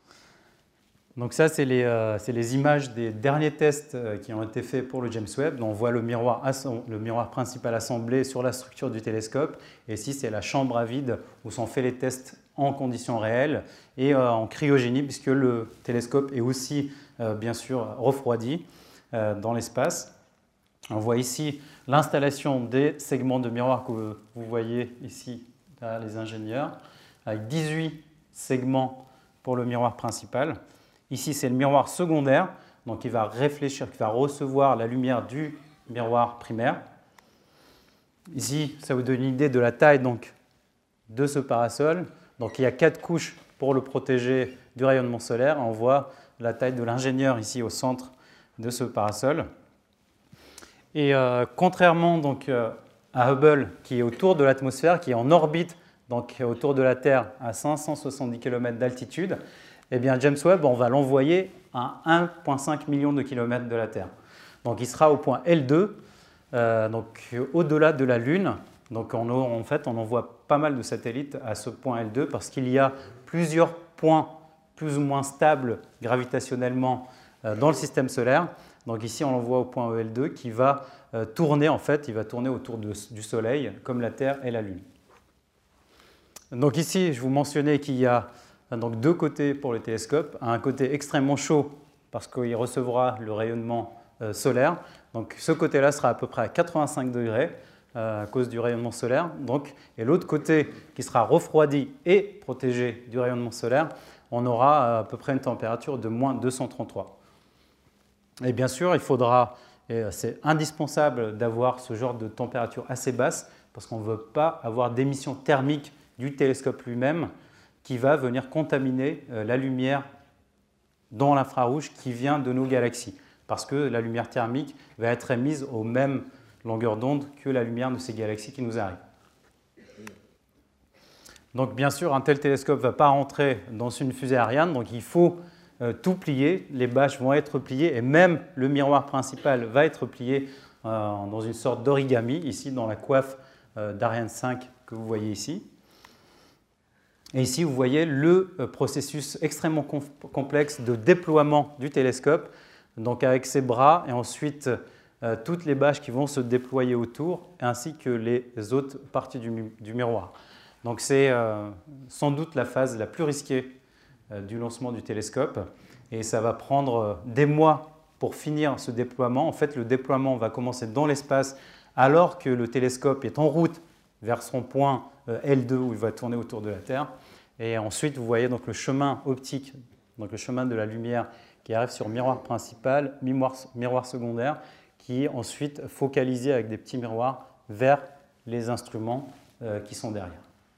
Donc ça, c'est les, euh, les images des derniers tests euh, qui ont été faits pour le James Webb. Donc, on voit le miroir, le miroir principal assemblé sur la structure du télescope. Et ici, c'est la chambre à vide où sont faits les tests en conditions réelles et euh, en cryogénie, puisque le télescope est aussi, euh, bien sûr, refroidi euh, dans l'espace. On voit ici l'installation des segments de miroir que vous voyez ici, derrière les ingénieurs, avec dix-huit segments pour le miroir principal. Ici, c'est le miroir secondaire, donc il va réfléchir, il va recevoir la lumière du miroir primaire. Ici, ça vous donne une idée de la taille donc, de ce parasol. Donc, il y a quatre couches pour le protéger du rayonnement solaire. On voit la taille de l'ingénieur ici au centre de ce parasol. Et euh, contrairement donc, euh, à Hubble, qui est autour de l'atmosphère, qui est en orbite donc, autour de la Terre à cinq cent soixante-dix kilomètres d'altitude, eh bien, James Webb, on va l'envoyer à un virgule cinq million de kilomètres de la Terre. Donc, il sera au point L deux, euh, donc au-delà de la Lune. Donc, on, en fait, on envoie pas mal de satellites à ce point L deux parce qu'il y a plusieurs points plus ou moins stables gravitationnellement euh, dans le système solaire. Donc ici, on l'envoie au point L deux qui va euh, tourner, en fait, il va tourner autour de, du Soleil, comme la Terre et la Lune. Donc ici, je vous mentionnais qu'il y a donc, deux côtés pour le télescope. Un côté extrêmement chaud, parce qu'il recevra le rayonnement euh, solaire. Donc ce côté-là sera à peu près à quatre-vingt-cinq degrés euh, à cause du rayonnement solaire. Donc, et l'autre côté, qui sera refroidi et protégé du rayonnement solaire, on aura à peu près une température de moins deux cent trente-trois. Et bien sûr, il faudra, et c'est indispensable d'avoir ce genre de température assez basse parce qu'on ne veut pas avoir d'émission thermique du télescope lui-même qui va venir contaminer la lumière dans l'infrarouge qui vient de nos galaxies. Parce que la lumière thermique va être émise aux mêmes longueurs d'onde que la lumière de ces galaxies qui nous arrivent. Donc bien sûr, un tel télescope ne va pas rentrer dans une fusée Ariane, donc il faut Euh, tout plié, les bâches vont être pliées et même le miroir principal va être plié euh, dans une sorte d'origami, ici dans la coiffe euh, d'Ariane cinq que vous voyez ici. Et ici, vous voyez le euh, processus extrêmement complexe de déploiement du télescope, donc avec ses bras et ensuite euh, toutes les bâches qui vont se déployer autour, ainsi que les autres parties du, du miroir. Donc c'est euh, sans doute la phase la plus risquée du lancement du télescope et ça va prendre des mois pour finir ce déploiement. En fait, le déploiement va commencer dans l'espace alors que le télescope est en route vers son point L deux où il va tourner autour de la Terre. Et ensuite, vous voyez donc le chemin optique, donc le chemin de la lumière qui arrive sur miroir principal, miroir, miroir secondaire, qui est ensuite focalisé avec des petits miroirs vers les instruments euh, qui sont derrière.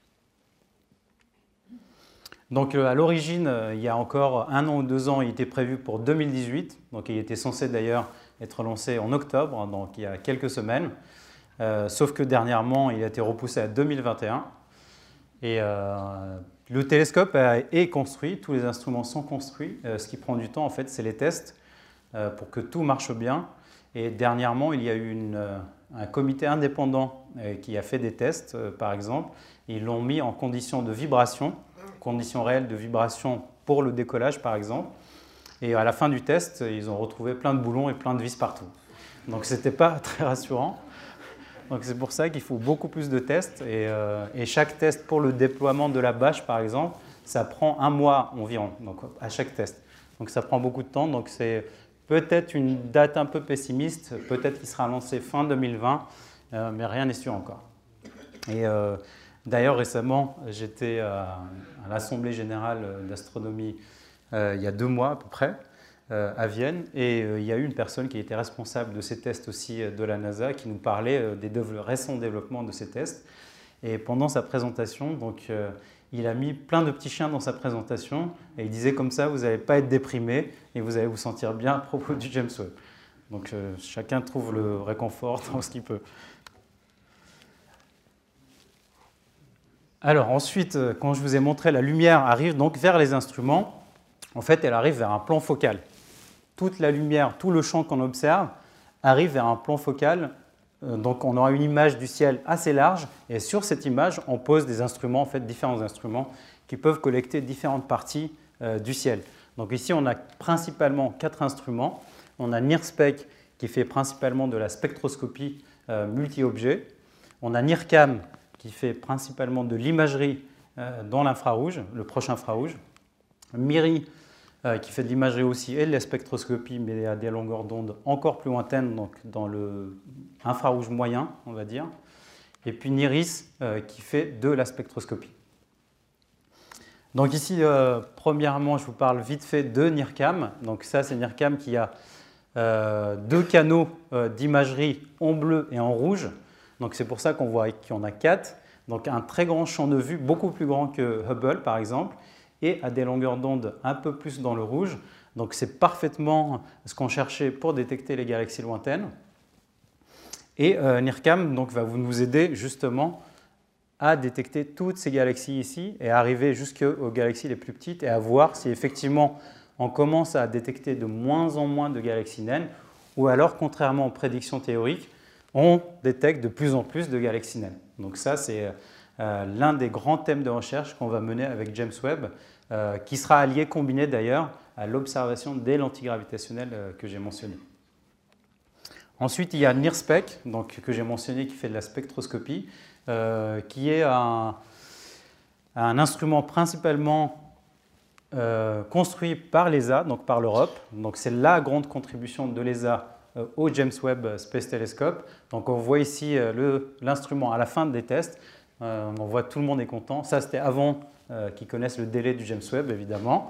Donc à l'origine, il y a encore un an ou deux ans, il était prévu pour deux mille dix-huit. Donc il était censé d'ailleurs être lancé en octobre, donc il y a quelques semaines. Euh, sauf que dernièrement, il a été repoussé à deux mille vingt et un. Et euh, le télescope est construit, tous les instruments sont construits. Euh, ce qui prend du temps, en fait, c'est les tests euh, pour que tout marche bien. Et dernièrement, il y a eu une, un comité indépendant euh, qui a fait des tests, euh, par exemple. Ils l'ont mis en conditions de vibration. Conditions réelles de vibration pour le décollage, par exemple. Et à la fin du test, ils ont retrouvé plein de boulons et plein de vis partout. Donc, ce n'était pas très rassurant. Donc c'est pour ça qu'il faut beaucoup plus de tests. Et, euh, et chaque test pour le déploiement de la bâche, par exemple, ça prend un mois environ, donc à chaque test. Donc ça prend beaucoup de temps. Donc c'est peut-être une date un peu pessimiste, peut-être qu'il sera lancé fin deux mille vingt, euh, mais rien n'est sûr encore. Et euh, d'ailleurs, récemment, j'étais à, à l'Assemblée générale d'astronomie euh, il y a deux mois à peu près, euh, à Vienne, et euh, il y a eu une personne qui était responsable de ces tests aussi de la NASA qui nous parlait euh, des récents développements de ces tests. Et pendant sa présentation, donc, euh, il a mis plein de petits chiens dans sa présentation, et il disait comme ça, vous n'allez pas être déprimé et vous allez vous sentir bien à propos du James Webb. Donc euh, chacun trouve le réconfort dans ce qu'il peut. Alors ensuite, quand je vous ai montré, la lumière arrive donc vers les instruments. En fait, elle arrive vers un plan focal. Toute la lumière, tout le champ qu'on observe arrive vers un plan focal. Donc on aura une image du ciel assez large, et sur cette image, on pose des instruments, en fait différents instruments, qui peuvent collecter différentes parties euh, du ciel. Donc ici, on a principalement quatre instruments. On a NIRSPEC qui fait principalement de la spectroscopie euh, multi-objets. On a NIRCam qui fait principalement de l'imagerie euh, dans l'infrarouge, le proche infrarouge. MIRI euh, qui fait de l'imagerie aussi et de la spectroscopie, mais à des longueurs d'onde encore plus lointaines, donc dans le infrarouge moyen, on va dire. Et puis NIRIS euh, qui fait de la spectroscopie. Donc ici, euh, premièrement, je vous parle vite fait de NIRCam. Donc ça, c'est NIRCam qui a euh, deux canaux euh, d'imagerie en bleu et en rouge. Donc c'est pour ça qu'on voit qu'il y en a quatre. Donc un très grand champ de vue, beaucoup plus grand que Hubble par exemple, et à des longueurs d'onde un peu plus dans le rouge. Donc c'est parfaitement ce qu'on cherchait pour détecter les galaxies lointaines. Et euh, NIRCam donc, va nous aider justement à détecter toutes ces galaxies ici et à arriver jusqu'aux galaxies les plus petites et à voir si effectivement on commence à détecter de moins en moins de galaxies naines ou alors, contrairement aux prédictions théoriques, on détecte de plus en plus de galaxies naines. Donc ça, c'est euh, l'un des grands thèmes de recherche qu'on va mener avec James Webb, euh, qui sera allié, combiné d'ailleurs, à l'observation des lentilles gravitationnelles euh, que j'ai mentionnées. Ensuite, il y a NIRSPEC, donc, que j'ai mentionné, qui fait de la spectroscopie, euh, qui est un, un instrument principalement euh, construit par l'E S A, donc par l'Europe. Donc c'est la grande contribution de l'E S A au James Webb Space Telescope. Donc on voit ici l'instrument à la fin des tests. Euh, on voit que tout le monde est content. Ça, c'était avant euh, qu'ils connaissent le délai du James Webb, évidemment.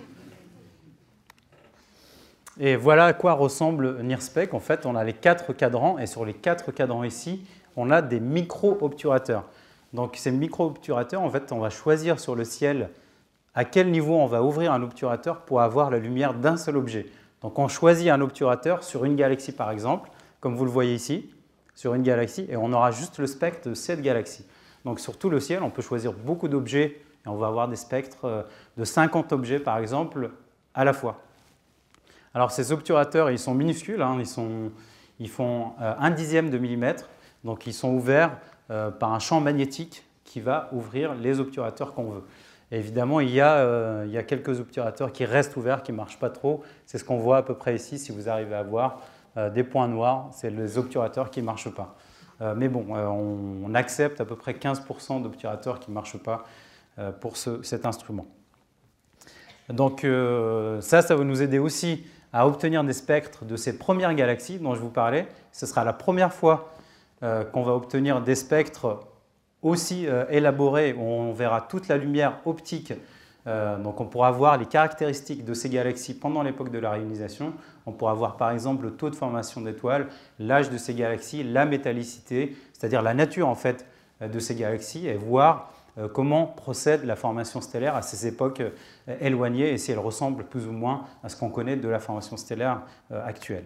Et voilà à quoi ressemble NIRSPEC. En fait, on a les quatre cadrans, et sur les quatre cadrans ici, on a des micro-obturateurs. Donc ces micro-obturateurs, en fait, on va choisir sur le ciel à quel niveau on va ouvrir un obturateur pour avoir la lumière d'un seul objet. Donc on choisit un obturateur sur une galaxie par exemple, comme vous le voyez ici, sur une galaxie, et on aura juste le spectre de cette galaxie. Donc sur tout le ciel, on peut choisir beaucoup d'objets, et on va avoir des spectres de cinquante objets par exemple à la fois. Alors ces obturateurs, ils sont minuscules, hein, ils, sont, ils font euh, un dixième de millimètre, donc ils sont ouverts euh, par un champ magnétique qui va ouvrir les obturateurs qu'on veut. Et évidemment, il y, a, euh, il y a quelques obturateurs qui restent ouverts, qui ne marchent pas trop. C'est ce qu'on voit à peu près ici, si vous arrivez à voir euh, des points noirs, c'est les obturateurs qui ne marchent pas. Euh, mais bon, euh, on, on accepte à peu près quinze pour cent d'obturateurs qui ne marchent pas euh, pour ce, cet instrument. Donc euh, ça, ça va nous aider aussi à obtenir des spectres de ces premières galaxies dont je vous parlais. Ce sera la première fois euh, qu'on va obtenir des spectres aussi euh, élaborés, où on verra toute la lumière optique. Euh, donc on pourra voir les caractéristiques de ces galaxies pendant l'époque de la réionisation. On pourra voir par exemple le taux de formation d'étoiles, l'âge de ces galaxies, la métallicité, c'est-à-dire la nature en fait de ces galaxies, et voir euh, comment procède la formation stellaire à ces époques euh, éloignées et si elle ressemble plus ou moins à ce qu'on connaît de la formation stellaire euh, actuelle.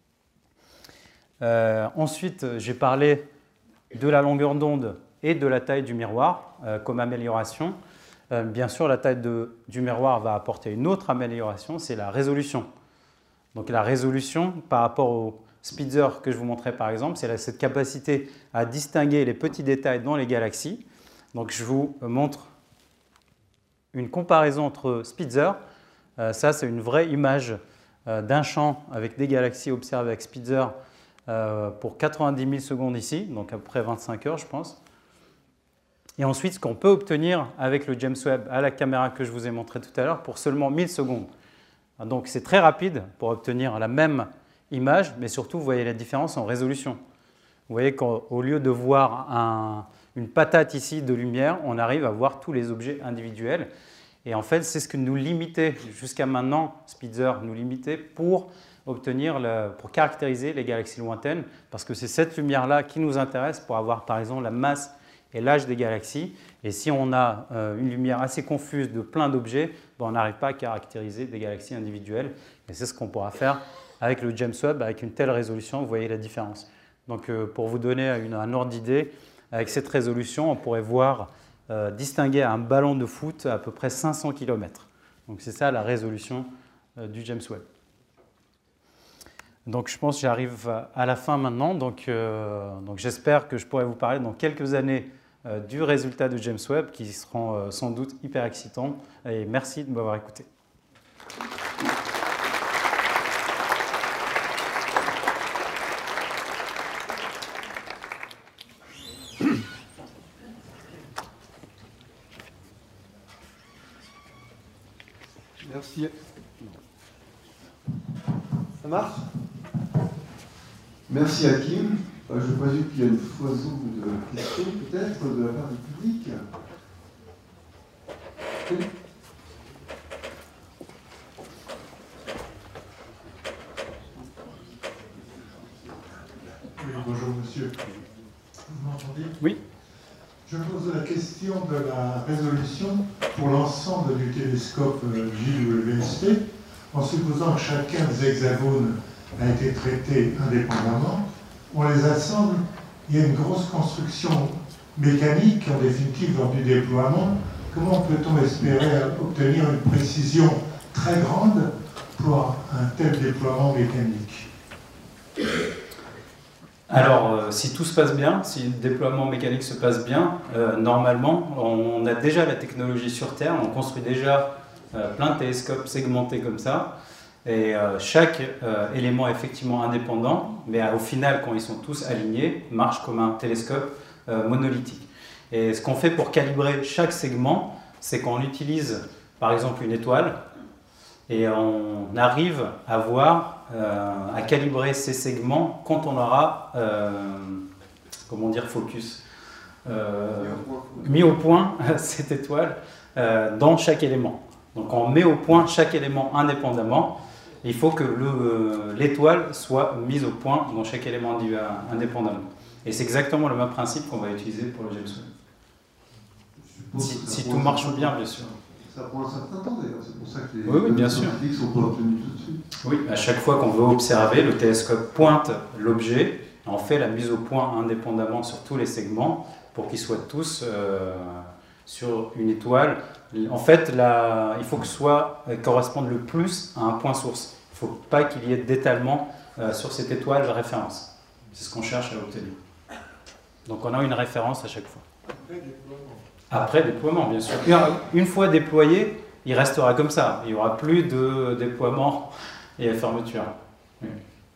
Euh, ensuite, j'ai parlé de la longueur d'onde et de la taille du miroir euh, comme amélioration. Euh, bien sûr, la taille de, du miroir va apporter une autre amélioration, c'est la résolution. Donc la résolution par rapport au Spitzer que je vous montrais par exemple, c'est cette capacité à distinguer les petits détails dans les galaxies. Donc je vous montre une comparaison entre Spitzer. Euh, ça, c'est une vraie image euh, d'un champ avec des galaxies observées avec Spitzer euh, pour quatre-vingt-dix millisecondes ici, donc à peu près vingt-cinq heures, je pense. Et ensuite, ce qu'on peut obtenir avec le James Webb à la caméra que je vous ai montré tout à l'heure pour seulement mille secondes. Donc c'est très rapide pour obtenir la même image, mais surtout, vous voyez la différence en résolution. Vous voyez qu'au lieu de voir un, une patate ici de lumière, on arrive à voir tous les objets individuels. Et en fait, c'est ce que nous limitait jusqu'à maintenant, Spitzer nous limitait pour obtenir, le, pour caractériser les galaxies lointaines, parce que c'est cette lumière-là qui nous intéresse pour avoir par exemple la masse et l'âge des galaxies. Et si on a euh, une lumière assez confuse de plein d'objets, ben on n'arrive pas à caractériser des galaxies individuelles. Et c'est ce qu'on pourra faire avec le James Webb, avec une telle résolution, vous voyez la différence. Donc euh, pour vous donner une, un ordre d'idée, avec cette résolution, on pourrait voir euh, distinguer un ballon de foot à peu près cinq cents kilomètres. Donc c'est ça la résolution euh, du James Webb. Donc je pense que j'arrive à la fin maintenant. Donc, euh, donc j'espère que je pourrai vous parler dans quelques années euh, du résultat de James Webb qui seront euh, sans doute hyper excitants. Et merci de m'avoir écouté. Merci. Ça marche? Merci Hakim. Euh, je présume qu'il y a une foison de questions peut-être de la part du public. Oui. Oui, bonjour monsieur. Vous m'entendez? Oui. Je pose la question de la résolution pour l'ensemble du télescope J W S T, en supposant que chacun des hexagones a été traité indépendamment. On les assemble, il y a une grosse construction mécanique, en définitive, lors du déploiement. Comment peut-on espérer obtenir une précision très grande pour un tel déploiement mécanique? Alors, euh, si tout se passe bien, si le déploiement mécanique se passe bien, euh, normalement, on a déjà la technologie sur Terre, on construit déjà euh, plein de télescopes segmentés comme ça, et euh, chaque euh, élément est effectivement indépendant, mais euh, au final, quand ils sont tous alignés, marche comme un télescope euh, monolithique. Et ce qu'on fait pour calibrer chaque segment, c'est qu'on utilise par exemple une étoile, et on arrive à voir, euh, à calibrer ces segments quand on aura, euh, comment dire, focus, euh, mis au point cette étoile euh, dans chaque élément. Donc on met au point chaque élément indépendamment. Il faut que l'étoile soit mise au point dans chaque élément indépendamment. Et c'est exactement le même principe qu'on va utiliser pour le James Webb. Si, si tout marche bien, bien sûr. Ça prend un certain temps d'ailleurs, c'est pour ça que les oui, oui, bien sûr. scientifiques ne sont pas obtenus tout de suite. Oui, à chaque fois qu'on veut observer, le télescope pointe l'objet, on fait la mise au point indépendamment sur tous les segments pour qu'ils soient tous euh, sur une étoile. En fait, la, il faut que ce soit corresponde le plus à un point source. Il ne faut pas qu'il y ait d'étalement euh, sur cette étoile de référence. C'est ce qu'on cherche à obtenir. Donc on a une référence à chaque fois. Après déploiement, bien sûr. Une fois déployé, il restera comme ça. Il n'y aura plus de déploiement et de fermeture. Oui.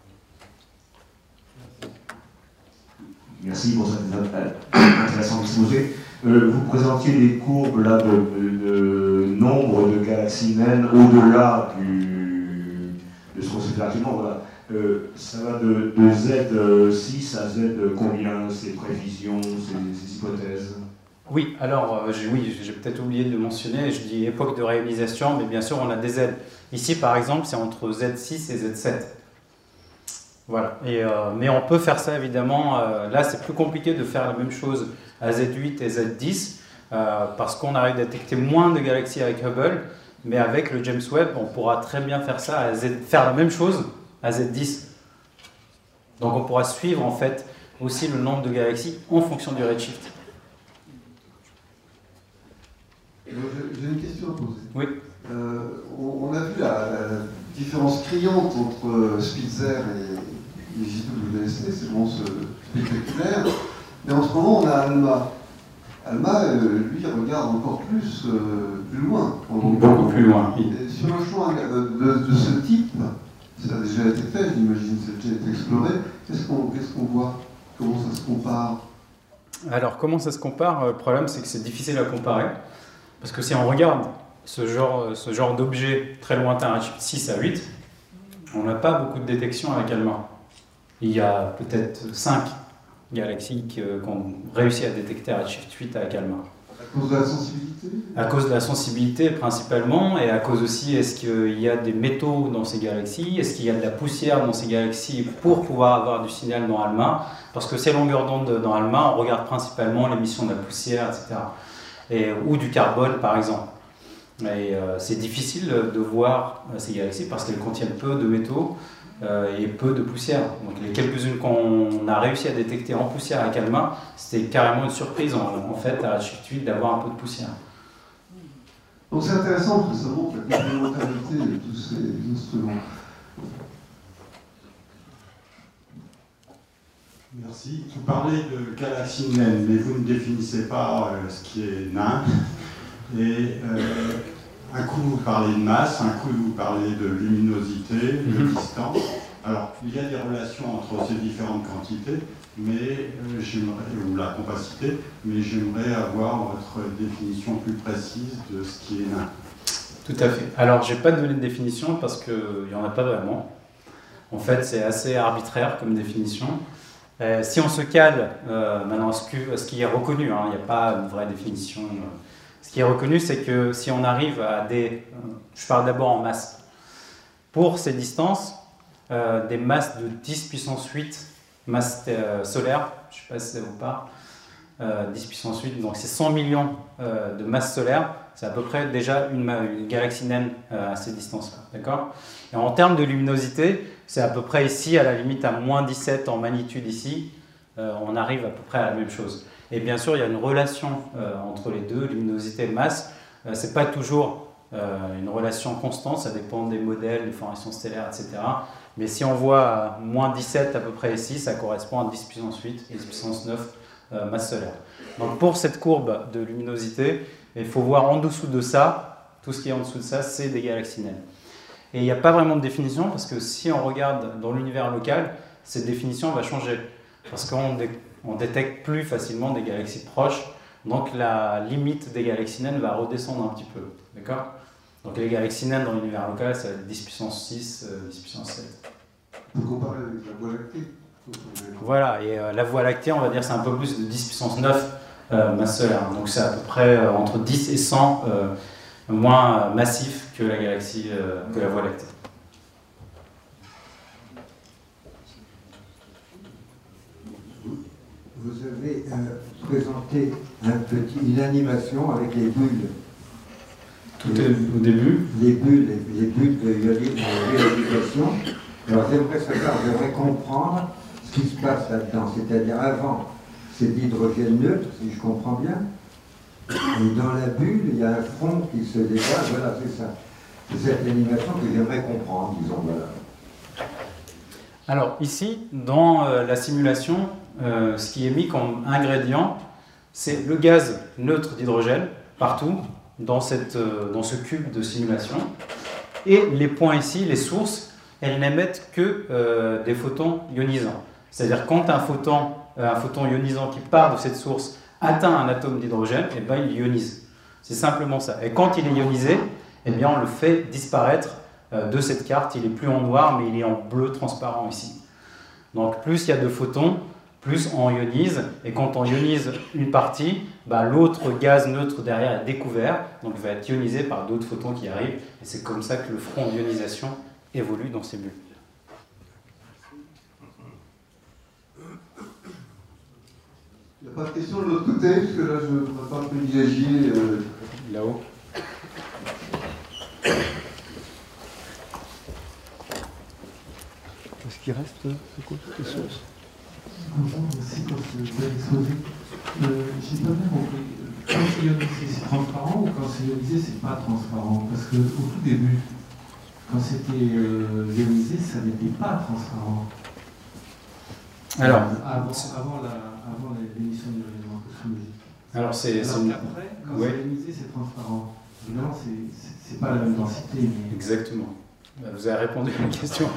Merci pour cette intéressante exposé. Euh, vous présentiez des courbes là, de, de, de nombre de galaxies naines au-delà du, de ce qu'on sait faire actuellement. Voilà. Euh, ça va de, de Z six à Z combien, ces prévisions, ces, ces hypothèses? Oui, alors euh, oui, j'ai peut-être oublié de le mentionner, je dis époque de réalisation, mais bien sûr on a des Z. Ici par exemple c'est entre Z six et Z sept. Voilà, et, euh, mais on peut faire ça évidemment, euh, là c'est plus compliqué de faire la même chose à Z huit et Z dix, euh, parce qu'on arrive à détecter moins de galaxies avec Hubble, mais avec le James Webb on pourra très bien faire ça, à Z, faire la même chose à Z dix. Donc on pourra suivre en fait aussi le nombre de galaxies en fonction du redshift. J'ai une question à poser. Oui. Euh, on, on a vu la, la différence criante entre Spitzer et, et J W S T, c'est bon, spectaculaire. Mais en ce moment, on a ALMA. ALMA, euh, lui, regarde encore plus, euh, plus loin. Beaucoup plus loin. Oui. Et sur un champ de, de, de ce type, ça a déjà été fait, j'imagine, ça a déjà été exploré. Qu'est-ce qu'on qu'est-ce qu'on voit? Comment ça se compare? Alors, comment ça se compare? Le problème, c'est que c'est difficile à comparer. Parce que si on regarde ce genre, ce genre d'objet très lointain, à six à huit, on n'a pas beaucoup de détection avec ALMA. Il y a peut-être cinq galaxies qu'on réussit à détecter à Redshift huit avec ALMA. À cause de la sensibilité? À cause de la sensibilité principalement, et à cause aussi, est-ce qu'il y a des métaux dans ces galaxies, est-ce qu'il y a de la poussière dans ces galaxies pour pouvoir avoir du signal dans ALMA, parce que ces longueurs d'onde dans ALMA, on regarde principalement l'émission de la poussière, et cetera. Et, ou du carbone par exemple. Et euh, c'est difficile de voir ces galaxies parce qu'elles contiennent peu de métaux euh, et peu de poussière. Donc les quelques-unes qu'on a réussi à détecter en poussière avec ALMA, c'était carrément une surprise en, en fait à Redshift huit d'avoir un peu de poussière. Donc c'est intéressant parce que ça montre la complémentarité de tous ces instruments. Merci. Vous parlez de galaxies naines, mais vous ne définissez pas euh, ce qui est nain. Et euh, un coup vous parlez de masse, un coup vous parlez de luminosité, de distance. Alors il y a des relations entre ces différentes quantités, mais euh, j'aimerais, ou la compacité, mais j'aimerais avoir votre définition plus précise de ce qui est nain. Tout à fait. Alors j'ai pas donné de définition parce qu'il n'y en a pas vraiment. En fait c'est assez arbitraire comme définition. Euh, si on se cale, euh, maintenant ce, que, ce qui est reconnu, il hein, n'y a pas une vraie définition. Euh, ce qui est reconnu, c'est que si on arrive à des... Euh, je parle d'abord en masse. Pour ces distances, euh, des masses de dix puissance huit, masse euh, solaire, je ne sais pas si ça vous parle, euh, dix puissance huit, donc c'est cent millions euh, de masses solaires, c'est à peu près déjà une, une galaxie naine euh, à ces distances-là, d'accord? Et en termes de luminosité, c'est à peu près ici, à la limite à moins dix-sept en magnitude ici, euh, on arrive à peu près à la même chose. Et bien sûr, il y a une relation euh, entre les deux, luminosité et masse. Euh, ce n'est pas toujours euh, une relation constante, ça dépend des modèles, des formations stellaires, et cetera. Mais si on voit moins dix-sept à peu près ici, ça correspond à dix puissance huit, dix puissance neuf euh, masse solaire. Donc pour cette courbe de luminosité, il faut voir en dessous de ça, tout ce qui est en dessous de ça, c'est des galaxies naines. Et il n'y a pas vraiment de définition parce que si on regarde dans l'univers local, cette définition va changer. Parce qu'on dé on détecte plus facilement des galaxies proches, donc la limite des galaxies naines va redescendre un petit peu. D'accord? Donc les galaxies naines dans l'univers local, c'est dix puissance six, euh, dix puissance sept. On peut comparer avec la Voie lactée. Voilà, et euh, la Voie lactée, on va dire, c'est un peu plus de dix puissance neuf euh, masse solaire. Donc c'est à peu près euh, entre dix et cent euh, moins massif que la galaxie, euh, que la Voie lactée. Vous avez euh, présenté un petit, une animation avec les bulles. Tout est au début. Les bulles, les, les bulles de ionisation. Alors j'aimerais savoir, j'aimerais comprendre ce qui se passe là-dedans. C'est-à-dire avant, c'est de l'hydrogène neutre, si je comprends bien. Et dans la bulle, il y a un front qui se dégage, voilà, c'est ça. C'est cette animation que j'aimerais comprendre, disons, voilà. Alors ici, dans euh, la simulation, euh, ce qui est mis comme ingrédient, c'est le gaz neutre d'hydrogène, partout, dans, cette, euh, dans ce cube de simulation. Et les points ici, les sources, elles n'émettent que euh, des photons ionisants. C'est-à-dire quand un photon, euh, un photon ionisant qui part de cette source atteint un atome d'hydrogène, eh ben, il ionise. C'est simplement ça. Et quand il est ionisé, eh bien, on le fait disparaître euh, de cette carte. Il n'est plus en noir, mais il est en bleu transparent ici. Donc plus il y a de photons, plus on ionise. Et quand on ionise une partie, bah, l'autre gaz neutre derrière est découvert, donc il va être ionisé par d'autres photons qui arrivent. Et c'est comme ça que le front d'ionisation évolue dans ces bulles. Il n'y a pas de question de l'autre côté, parce que là je ne pourrais pas privilégier. Euh... Là-haut. Est-ce qu'il reste, c'est quoi toutes les sources? Bonjour, merci pour ce bel exposé. Euh, J'ai pas bien compris. Quand c'est ionisé, c'est transparent ou quand c'est ionisé, c'est pas transparent? Parce qu'au tout début, quand c'était euh, ionisé, ça n'était pas transparent. Alors, avant, avant, la, avant l'émission du rayonnement cosmologique. Alors, c'est. Alors qu'après, quand oui. c'est ionisé, c'est transparent. Évidemment, c'est pas la même densité. Mais... Exactement. Vous avez répondu à la question.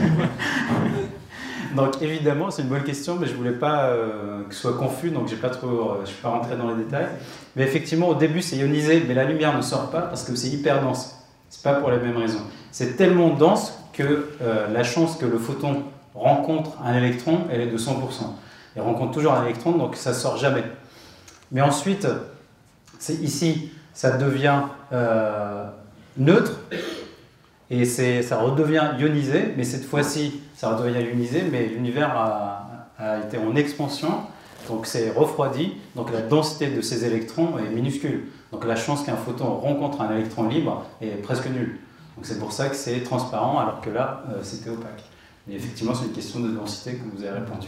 Donc évidemment, c'est une bonne question, mais je ne voulais pas euh, que ce soit confus, donc j'ai pas trop, euh, je ne suis pas rentré dans les détails. Mais effectivement, au début, c'est ionisé, mais la lumière ne sort pas parce que c'est hyper dense. Ce n'est pas pour les mêmes raisons. C'est tellement dense que euh, la chance que le photon rencontre un électron, elle est de cent pour cent. Il rencontre toujours un électron, donc ça ne sort jamais. Mais ensuite, c'est ici, ça devient euh, neutre, et ça redevient ionisé, mais cette fois-ci, ça redevient ionisé, mais l'univers a, a été en expansion, donc c'est refroidi, donc la densité de ces électrons est minuscule. Donc la chance qu'un photon rencontre un électron libre est presque nulle. Donc c'est pour ça que c'est transparent, alors que là, euh, c'était opaque. Mais effectivement, c'est une question de densité que vous avez répondu.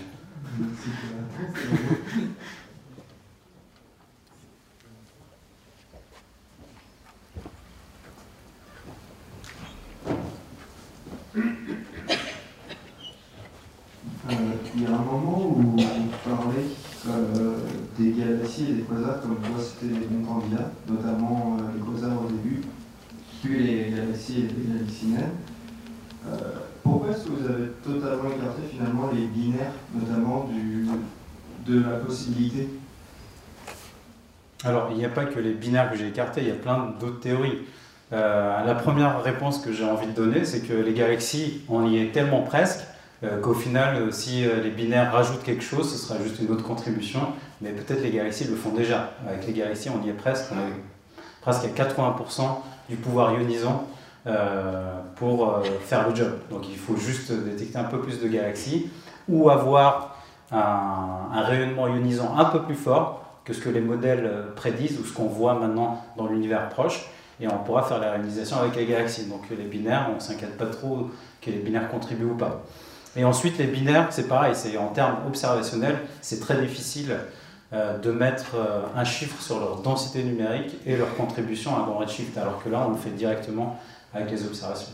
Euh, il y a un moment où vous parlez euh, des galaxies et des quasars comme quoi c'était des bons candidats, notamment euh, les quasars au début, puis les galaxies et les galaxies naines. Euh, pourquoi est-ce que vous avez totalement écarté finalement les binaires, notamment du, de la possibilité? Alors, il n'y a pas que les binaires que j'ai écartés, il y a plein d'autres théories. Euh, la première réponse que j'ai envie de donner, c'est que les galaxies, on y est tellement presque, euh, qu'au final, euh, si euh, les binaires rajoutent quelque chose, ce sera juste une autre contribution, mais peut-être les galaxies le font déjà. Avec les galaxies, on y est presque, on est presque à quatre-vingts pour cent du pouvoir ionisant euh, pour euh, faire le job. Donc il faut juste détecter un peu plus de galaxies, ou avoir un, un rayonnement ionisant un peu plus fort que ce que les modèles prédisent, ou ce qu'on voit maintenant dans l'univers proche, et on pourra faire la réalisation avec les galaxies. Donc les binaires, on ne s'inquiète pas trop que les binaires contribuent ou pas. Et ensuite, les binaires, c'est pareil, c'est en termes observationnels, c'est très difficile euh, de mettre euh, un chiffre sur leur densité numérique et leur contribution à un grand redshift, alors que là, on le fait directement avec les observations.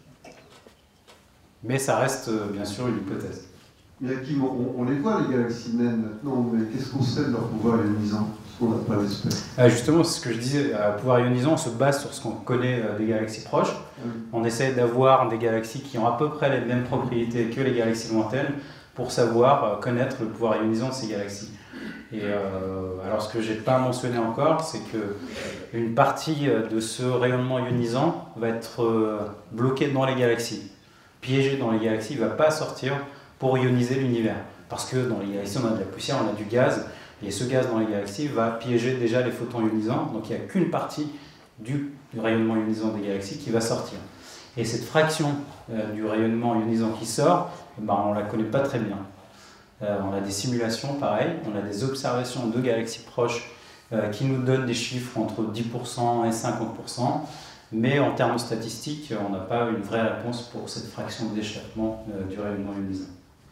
Mais ça reste, euh, bien sûr, une hypothèse. Mais Hakim, on, on les voit, les galaxies naines, maintenant, mais qu'est-ce qu'on sait de leur pouvoir ionisant? Parce qu'on n'a pas d'espèce. Ah, justement, c'est ce que je disais, à pouvoir ionisant, on se base sur ce qu'on connaît euh, des galaxies proches. Oui. On essaie d'avoir des galaxies qui ont à peu près les mêmes propriétés que les galaxies lointaines pour savoir euh, connaître le pouvoir ionisant de ces galaxies. Et euh, alors, ce que je n'ai pas mentionné encore, c'est qu'une partie de ce rayonnement ionisant va être euh, bloquée dans les galaxies, piégée dans les galaxies, il ne va pas sortir pour ioniser l'univers. Parce que dans les galaxies, on a de la poussière, on a du gaz, et ce gaz dans les galaxies va piéger déjà les photons ionisants, donc il n'y a qu'une partie du, du rayonnement ionisant des galaxies qui va sortir. Et cette fraction euh, du rayonnement ionisant qui sort, ben, on ne la connaît pas très bien. Euh, on a des simulations, pareil, on a des observations de galaxies proches euh, qui nous donnent des chiffres entre dix pour cent et cinquante pour cent, mais en termes statistiques, on n'a pas une vraie réponse pour cette fraction d'échappement euh, du rayonnement ionisant.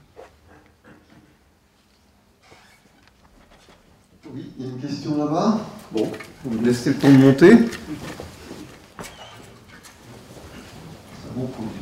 Oui, il y a une question là-bas. Bon, vous me laissez le temps de monter. C'est bon pour vous.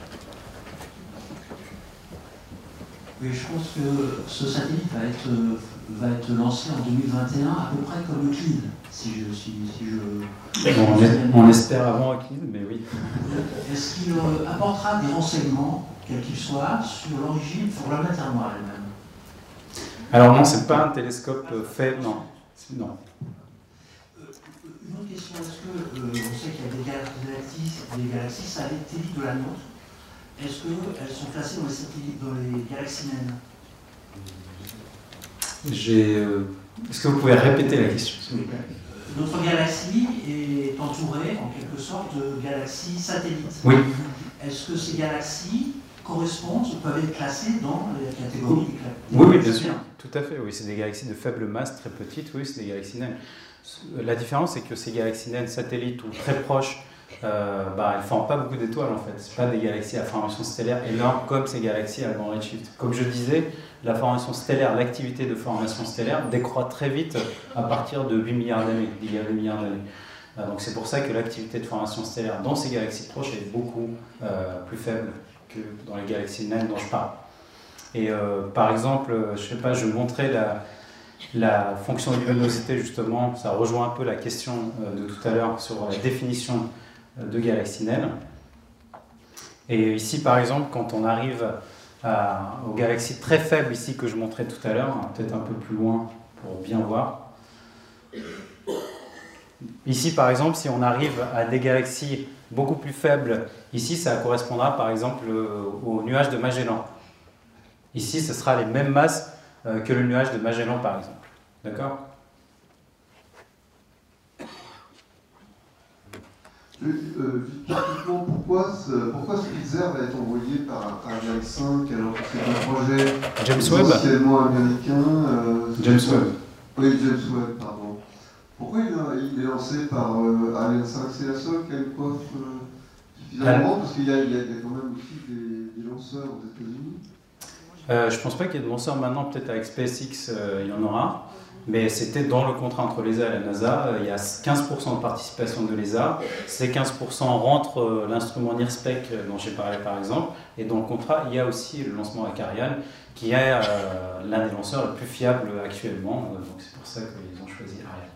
Oui, je pense que ce satellite va être, va être lancé en deux mille vingt et un, à peu près comme Euclide, si je... Si, si je... Bon, on, est, on espère avant Euclide, mais oui. Est-ce qu'il apportera des renseignements, quels qu'ils soient, sur l'origine, pour la matière noire elle-même? Alors non, c'est pas un télescope fait, non. non. Une autre question, est-ce que, euh, on sait qu'il y a des galaxies, des galaxies satellites de la nôtre, est-ce qu'elles sont classées dans les, satellites, dans les galaxies naines? J'ai... Euh, est-ce que vous pouvez répéter la question, s'il vous plaît? Notre galaxie est entourée, en quelque sorte, de galaxies satellites. Oui. Est-ce que ces galaxies correspondent ou peuvent être classées dans les catégories des Oui, oui, bien sûr, tout à fait. Oui, c'est des galaxies de faible masse, très petites, oui, c'est des galaxies naines. La différence, c'est que ces galaxies naines satellites ou très proches, euh, bah, elles ne forment pas beaucoup d'étoiles en fait. Ce ne sont pas des galaxies à formation stellaire énorme comme ces galaxies à grand redshift. Comme je disais, la formation stellaire, l'activité de formation stellaire décroît très vite à partir de huit milliards d'années, d'il y a huit milliards d'années. Donc c'est pour ça que l'activité de formation stellaire dans ces galaxies proches est beaucoup euh, plus faible que dans les galaxies naines dont je parle. Et euh, par exemple, je sais pas, je montrais la, la fonction de luminosité justement, ça rejoint un peu la question euh, de tout à l'heure sur la définition de galaxies naines. Et ici, par exemple, quand on arrive à, aux galaxies très faibles, ici que je montrais tout à l'heure, peut-être un peu plus loin pour bien voir. Ici, par exemple, si on arrive à des galaxies beaucoup plus faibles, ici, ça correspondra, par exemple, au nuage de Magellan. Ici, ce sera les mêmes masses euh, que le nuage de Magellan, par exemple. D'accord ? Euh, typiquement, pourquoi ce, pourquoi Spitzer va être envoyé par Ariane cinq alors que c'est un projet James Webb essentiellement américain euh, James Webb. Oui, James Webb, pardon. Pourquoi il, a, il est lancé par euh, Ariane cinq? C'est la seule qui a une coiffe euh, suffisamment? Parce qu'il y, y, y a quand même aussi des, des lanceurs aux États-Unis. Euh, je ne pense pas qu'il y ait de lanceurs maintenant, peut-être avec SpaceX euh, il y en aura. Mais c'était dans le contrat entre l'E S A et la NASA, il y a quinze pour cent de participation de l'E S A. Ces quinze pour cent rentrent euh, l'instrument NIRSPEC dont j'ai parlé par exemple. Et dans le contrat, il y a aussi le lancement avec Ariane, qui est euh, l'un des lanceurs les plus fiables actuellement. Donc c'est pour ça qu'ils ont choisi Ariane.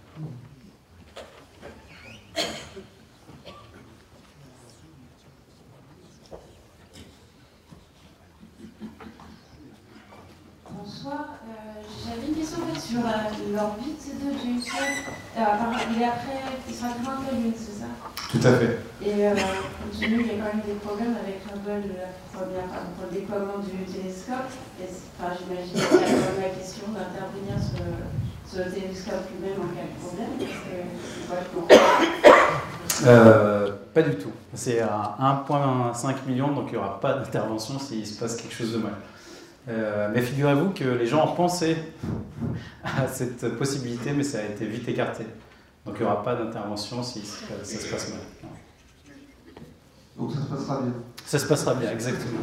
Bonsoir, euh, j'avais une question en fait, sur l'orbite de James Webb. Euh, il est après, il sera après un peu Lune, c'est ça? Tout à fait. Et euh, j'ai vu qu'il y a quand même des problèmes avec Hubble pour, pour le déploiement du télescope. Enfin, j'imagine qu'il y a quand même la question d'intervenir sur, sur le télescope lui-même en cas de problème. Parce que, ouais, euh, pas du tout. C'est à un virgule cinq million, donc il n'y aura pas d'intervention s'il se passe quelque chose de mal. Euh, mais figurez-vous que les gens ont pensé à cette possibilité, mais ça a été vite écarté. Donc il n'y aura pas d'intervention si ça, ça se passe mal. Donc ça se passera bien. Ça se passera bien, exactement.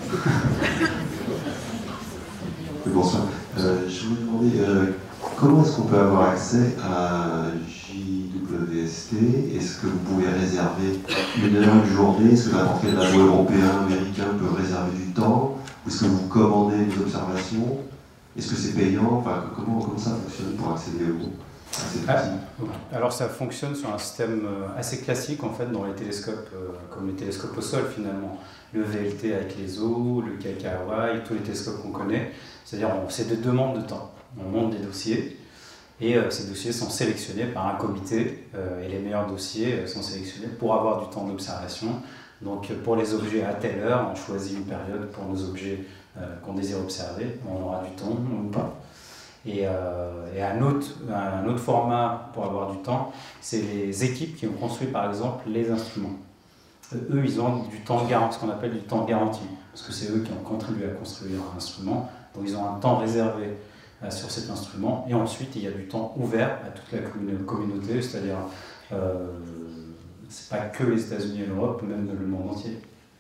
Bonsoir. Euh, je voulais demander euh, comment est-ce qu'on peut avoir accès à J W S T? Est-ce que vous pouvez réserver une heure, une journée? Est-ce que n'importe quel labo européen, américain peut réserver du temps? Est-ce que vous commandez les observations? Est-ce que c'est payant? Enfin, comment, comment ça fonctionne pour accéder au, à cette ah, outil? Alors ça fonctionne sur un système assez classique en fait dans les télescopes, euh, comme les télescopes au sol finalement. Le V L T avec les O, le K K Y, tous les télescopes qu'on connaît. C'est-à-dire c'est des demandes de temps. On monte des dossiers et euh, ces dossiers sont sélectionnés par un comité euh, et les meilleurs dossiers euh, sont sélectionnés pour avoir du temps d'observation. Donc pour les objets à telle heure, on choisit une période pour nos objets euh, qu'on désire observer, on aura du temps ou pas. Et, euh, et un, autre, un autre format pour avoir du temps, c'est les équipes qui ont construit par exemple les instruments. Eux, ils ont du temps garanti, ce qu'on appelle du temps garanti, parce que c'est eux qui ont contribué à construire l'instrument, donc ils ont un temps réservé euh, sur cet instrument, et ensuite il y a du temps ouvert à toute la communauté, c'est-à-dire euh, c'est pas que les États-Unis et l'Europe, même le monde entier.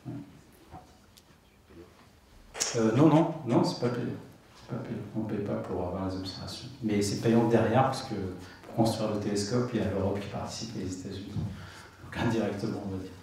Euh, non, non, non, c'est pas payé. C'est pas payé. On ne paye pas pour avoir les observations. Mais c'est payant derrière, parce que pour construire le télescope, il y a l'Europe qui participe et les États-Unis. Donc indirectement, on va dire.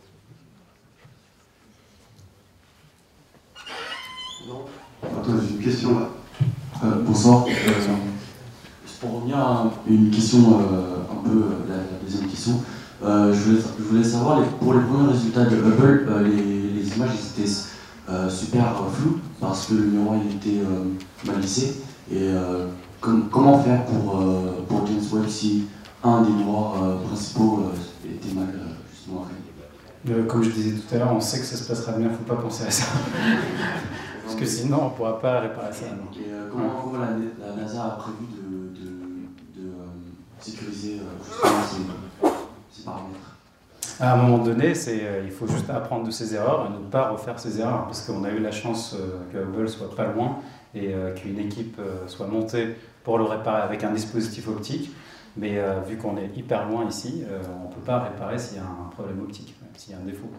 Non. Attends, j'ai une question là. Euh, bonsoir. Euh, pour revenir à une question, euh, un peu euh, la, la deuxième question, euh, je, voulais, je voulais savoir, les, pour les premiers résultats de Hubble, euh, les, les images étaient euh, super euh, floues parce que le miroir il était euh, mal lissé. Et euh, com comment faire pour, euh, pour James Webb si un des miroirs euh, principaux euh, était mal euh, justement fait? euh, Comme je disais tout à l'heure, on sait que ça se passera bien, il ne faut pas penser à ça. Parce que sinon, on ne pourra pas réparer ça. Donc. Et euh, comment, comment la, la NASA a prévu de, de, de euh, sécuriser euh, justement ces, ces paramètres? À un moment donné, euh, il faut juste apprendre de ses erreurs et ne pas refaire ses erreurs. Parce qu'on a eu la chance euh, que Hubble soit pas loin et euh, qu'une équipe euh, soit montée pour le réparer avec un dispositif optique. Mais euh, vu qu'on est hyper loin ici, euh, on ne peut pas réparer s'il y a un problème optique, même s'il y a un défaut.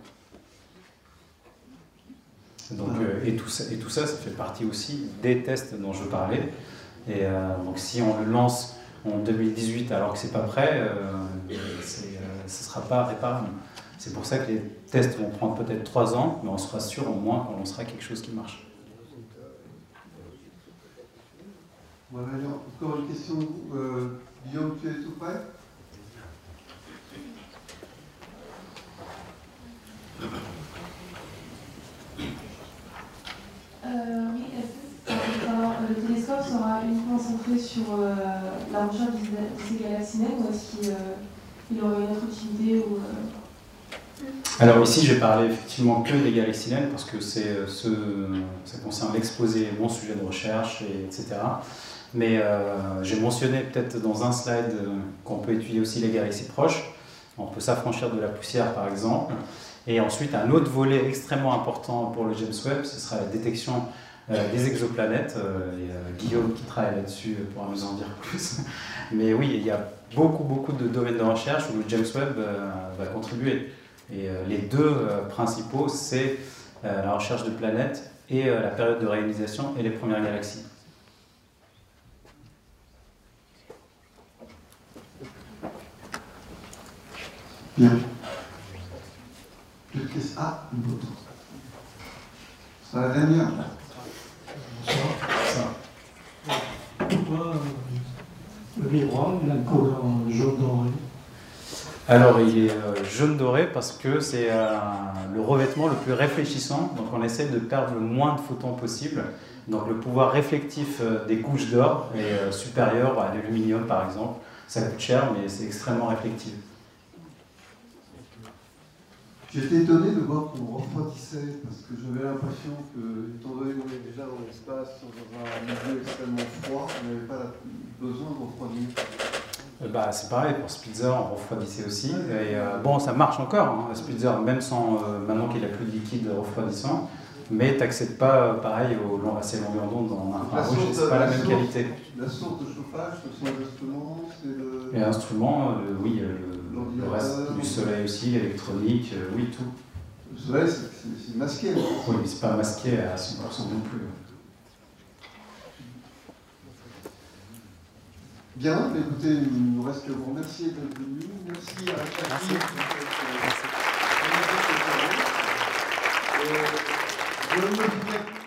Donc, euh, et, tout ça, et tout ça, ça fait partie aussi des tests dont je parlais. Et euh, donc si on le lance en deux mille dix-huit alors que c'est pas prêt, euh, c'est, euh, ce ne sera pas réparable. C'est pour ça que les tests vont prendre peut-être trois ans, mais on sera sûr au moins qu'on lancera quelque chose qui marche. Voilà, encore une question. Euh, Guillaume, tu es tout prêt? sera uniquement centré sur euh, la recherche de ces galaxies naines ou est-ce qu'il euh, aurait une autre utilité ou, euh... Alors ici, j'ai parlé effectivement que des galaxies naines parce que c'est ce, ça concerne l'exposé, mon sujet de recherche, et, etc. Mais euh, j'ai mentionné peut-être dans un slide qu'on peut étudier aussi les galaxies proches. On peut s'affranchir de la poussière par exemple. Et ensuite, un autre volet extrêmement important pour le James Webb, ce sera la détection euh, des exoplanètes. Euh, et, euh, Guillaume qui travaille là-dessus pourra nous en dire plus. Mais oui, il y a beaucoup, beaucoup de domaines de recherche où le James Webb euh, va contribuer. Et euh, les deux euh, principaux, c'est euh, la recherche de planètes et euh, la période de réalisation et les premières galaxies. Bien. Plus de questions. Ah, une autre. Ça va, Damien? Ça. Pourquoi euh, le miroir, il a le couleur jaune doré? Alors, il est euh, jaune doré parce que c'est euh, le revêtement le plus réfléchissant. Donc, on essaie de perdre le moins de photons possible. Donc, le pouvoir réflectif euh, des couches d'or est euh, supérieur à l'aluminium, par exemple. Ça coûte cher, mais c'est extrêmement réflectif. J'étais étonné de voir qu'on refroidissait, parce que j'avais l'impression que, étant donné qu'on est déjà dans l'espace, dans un milieu extrêmement froid, on n'avait pas besoin de refroidir. Bah, c'est pareil, pour Spitzer, on refroidissait aussi. Et, euh, bon, ça marche encore, hein, Spitzer, même sans, euh, maintenant qu'il n'y a plus de liquide refroidissant, mais tu n'accèdes pas, pareil, au, à ces longueurs d'onde dans un infrarouge, c'est pas la, la même source, qualité. La source de chauffage, ce sont les instruments, c'est le... Les instruments, euh, oui, euh, le, le reste du soleil aussi, l'électronique, euh, oui, tout. Le soleil, c'est masqué. Hein. Oui, mais c'est pas masqué à cent pour cent non plus. Bien, mais écoutez, il nous reste que vous remercier d'être venu. Merci à Chaki. Merci. Merci. Euh, je me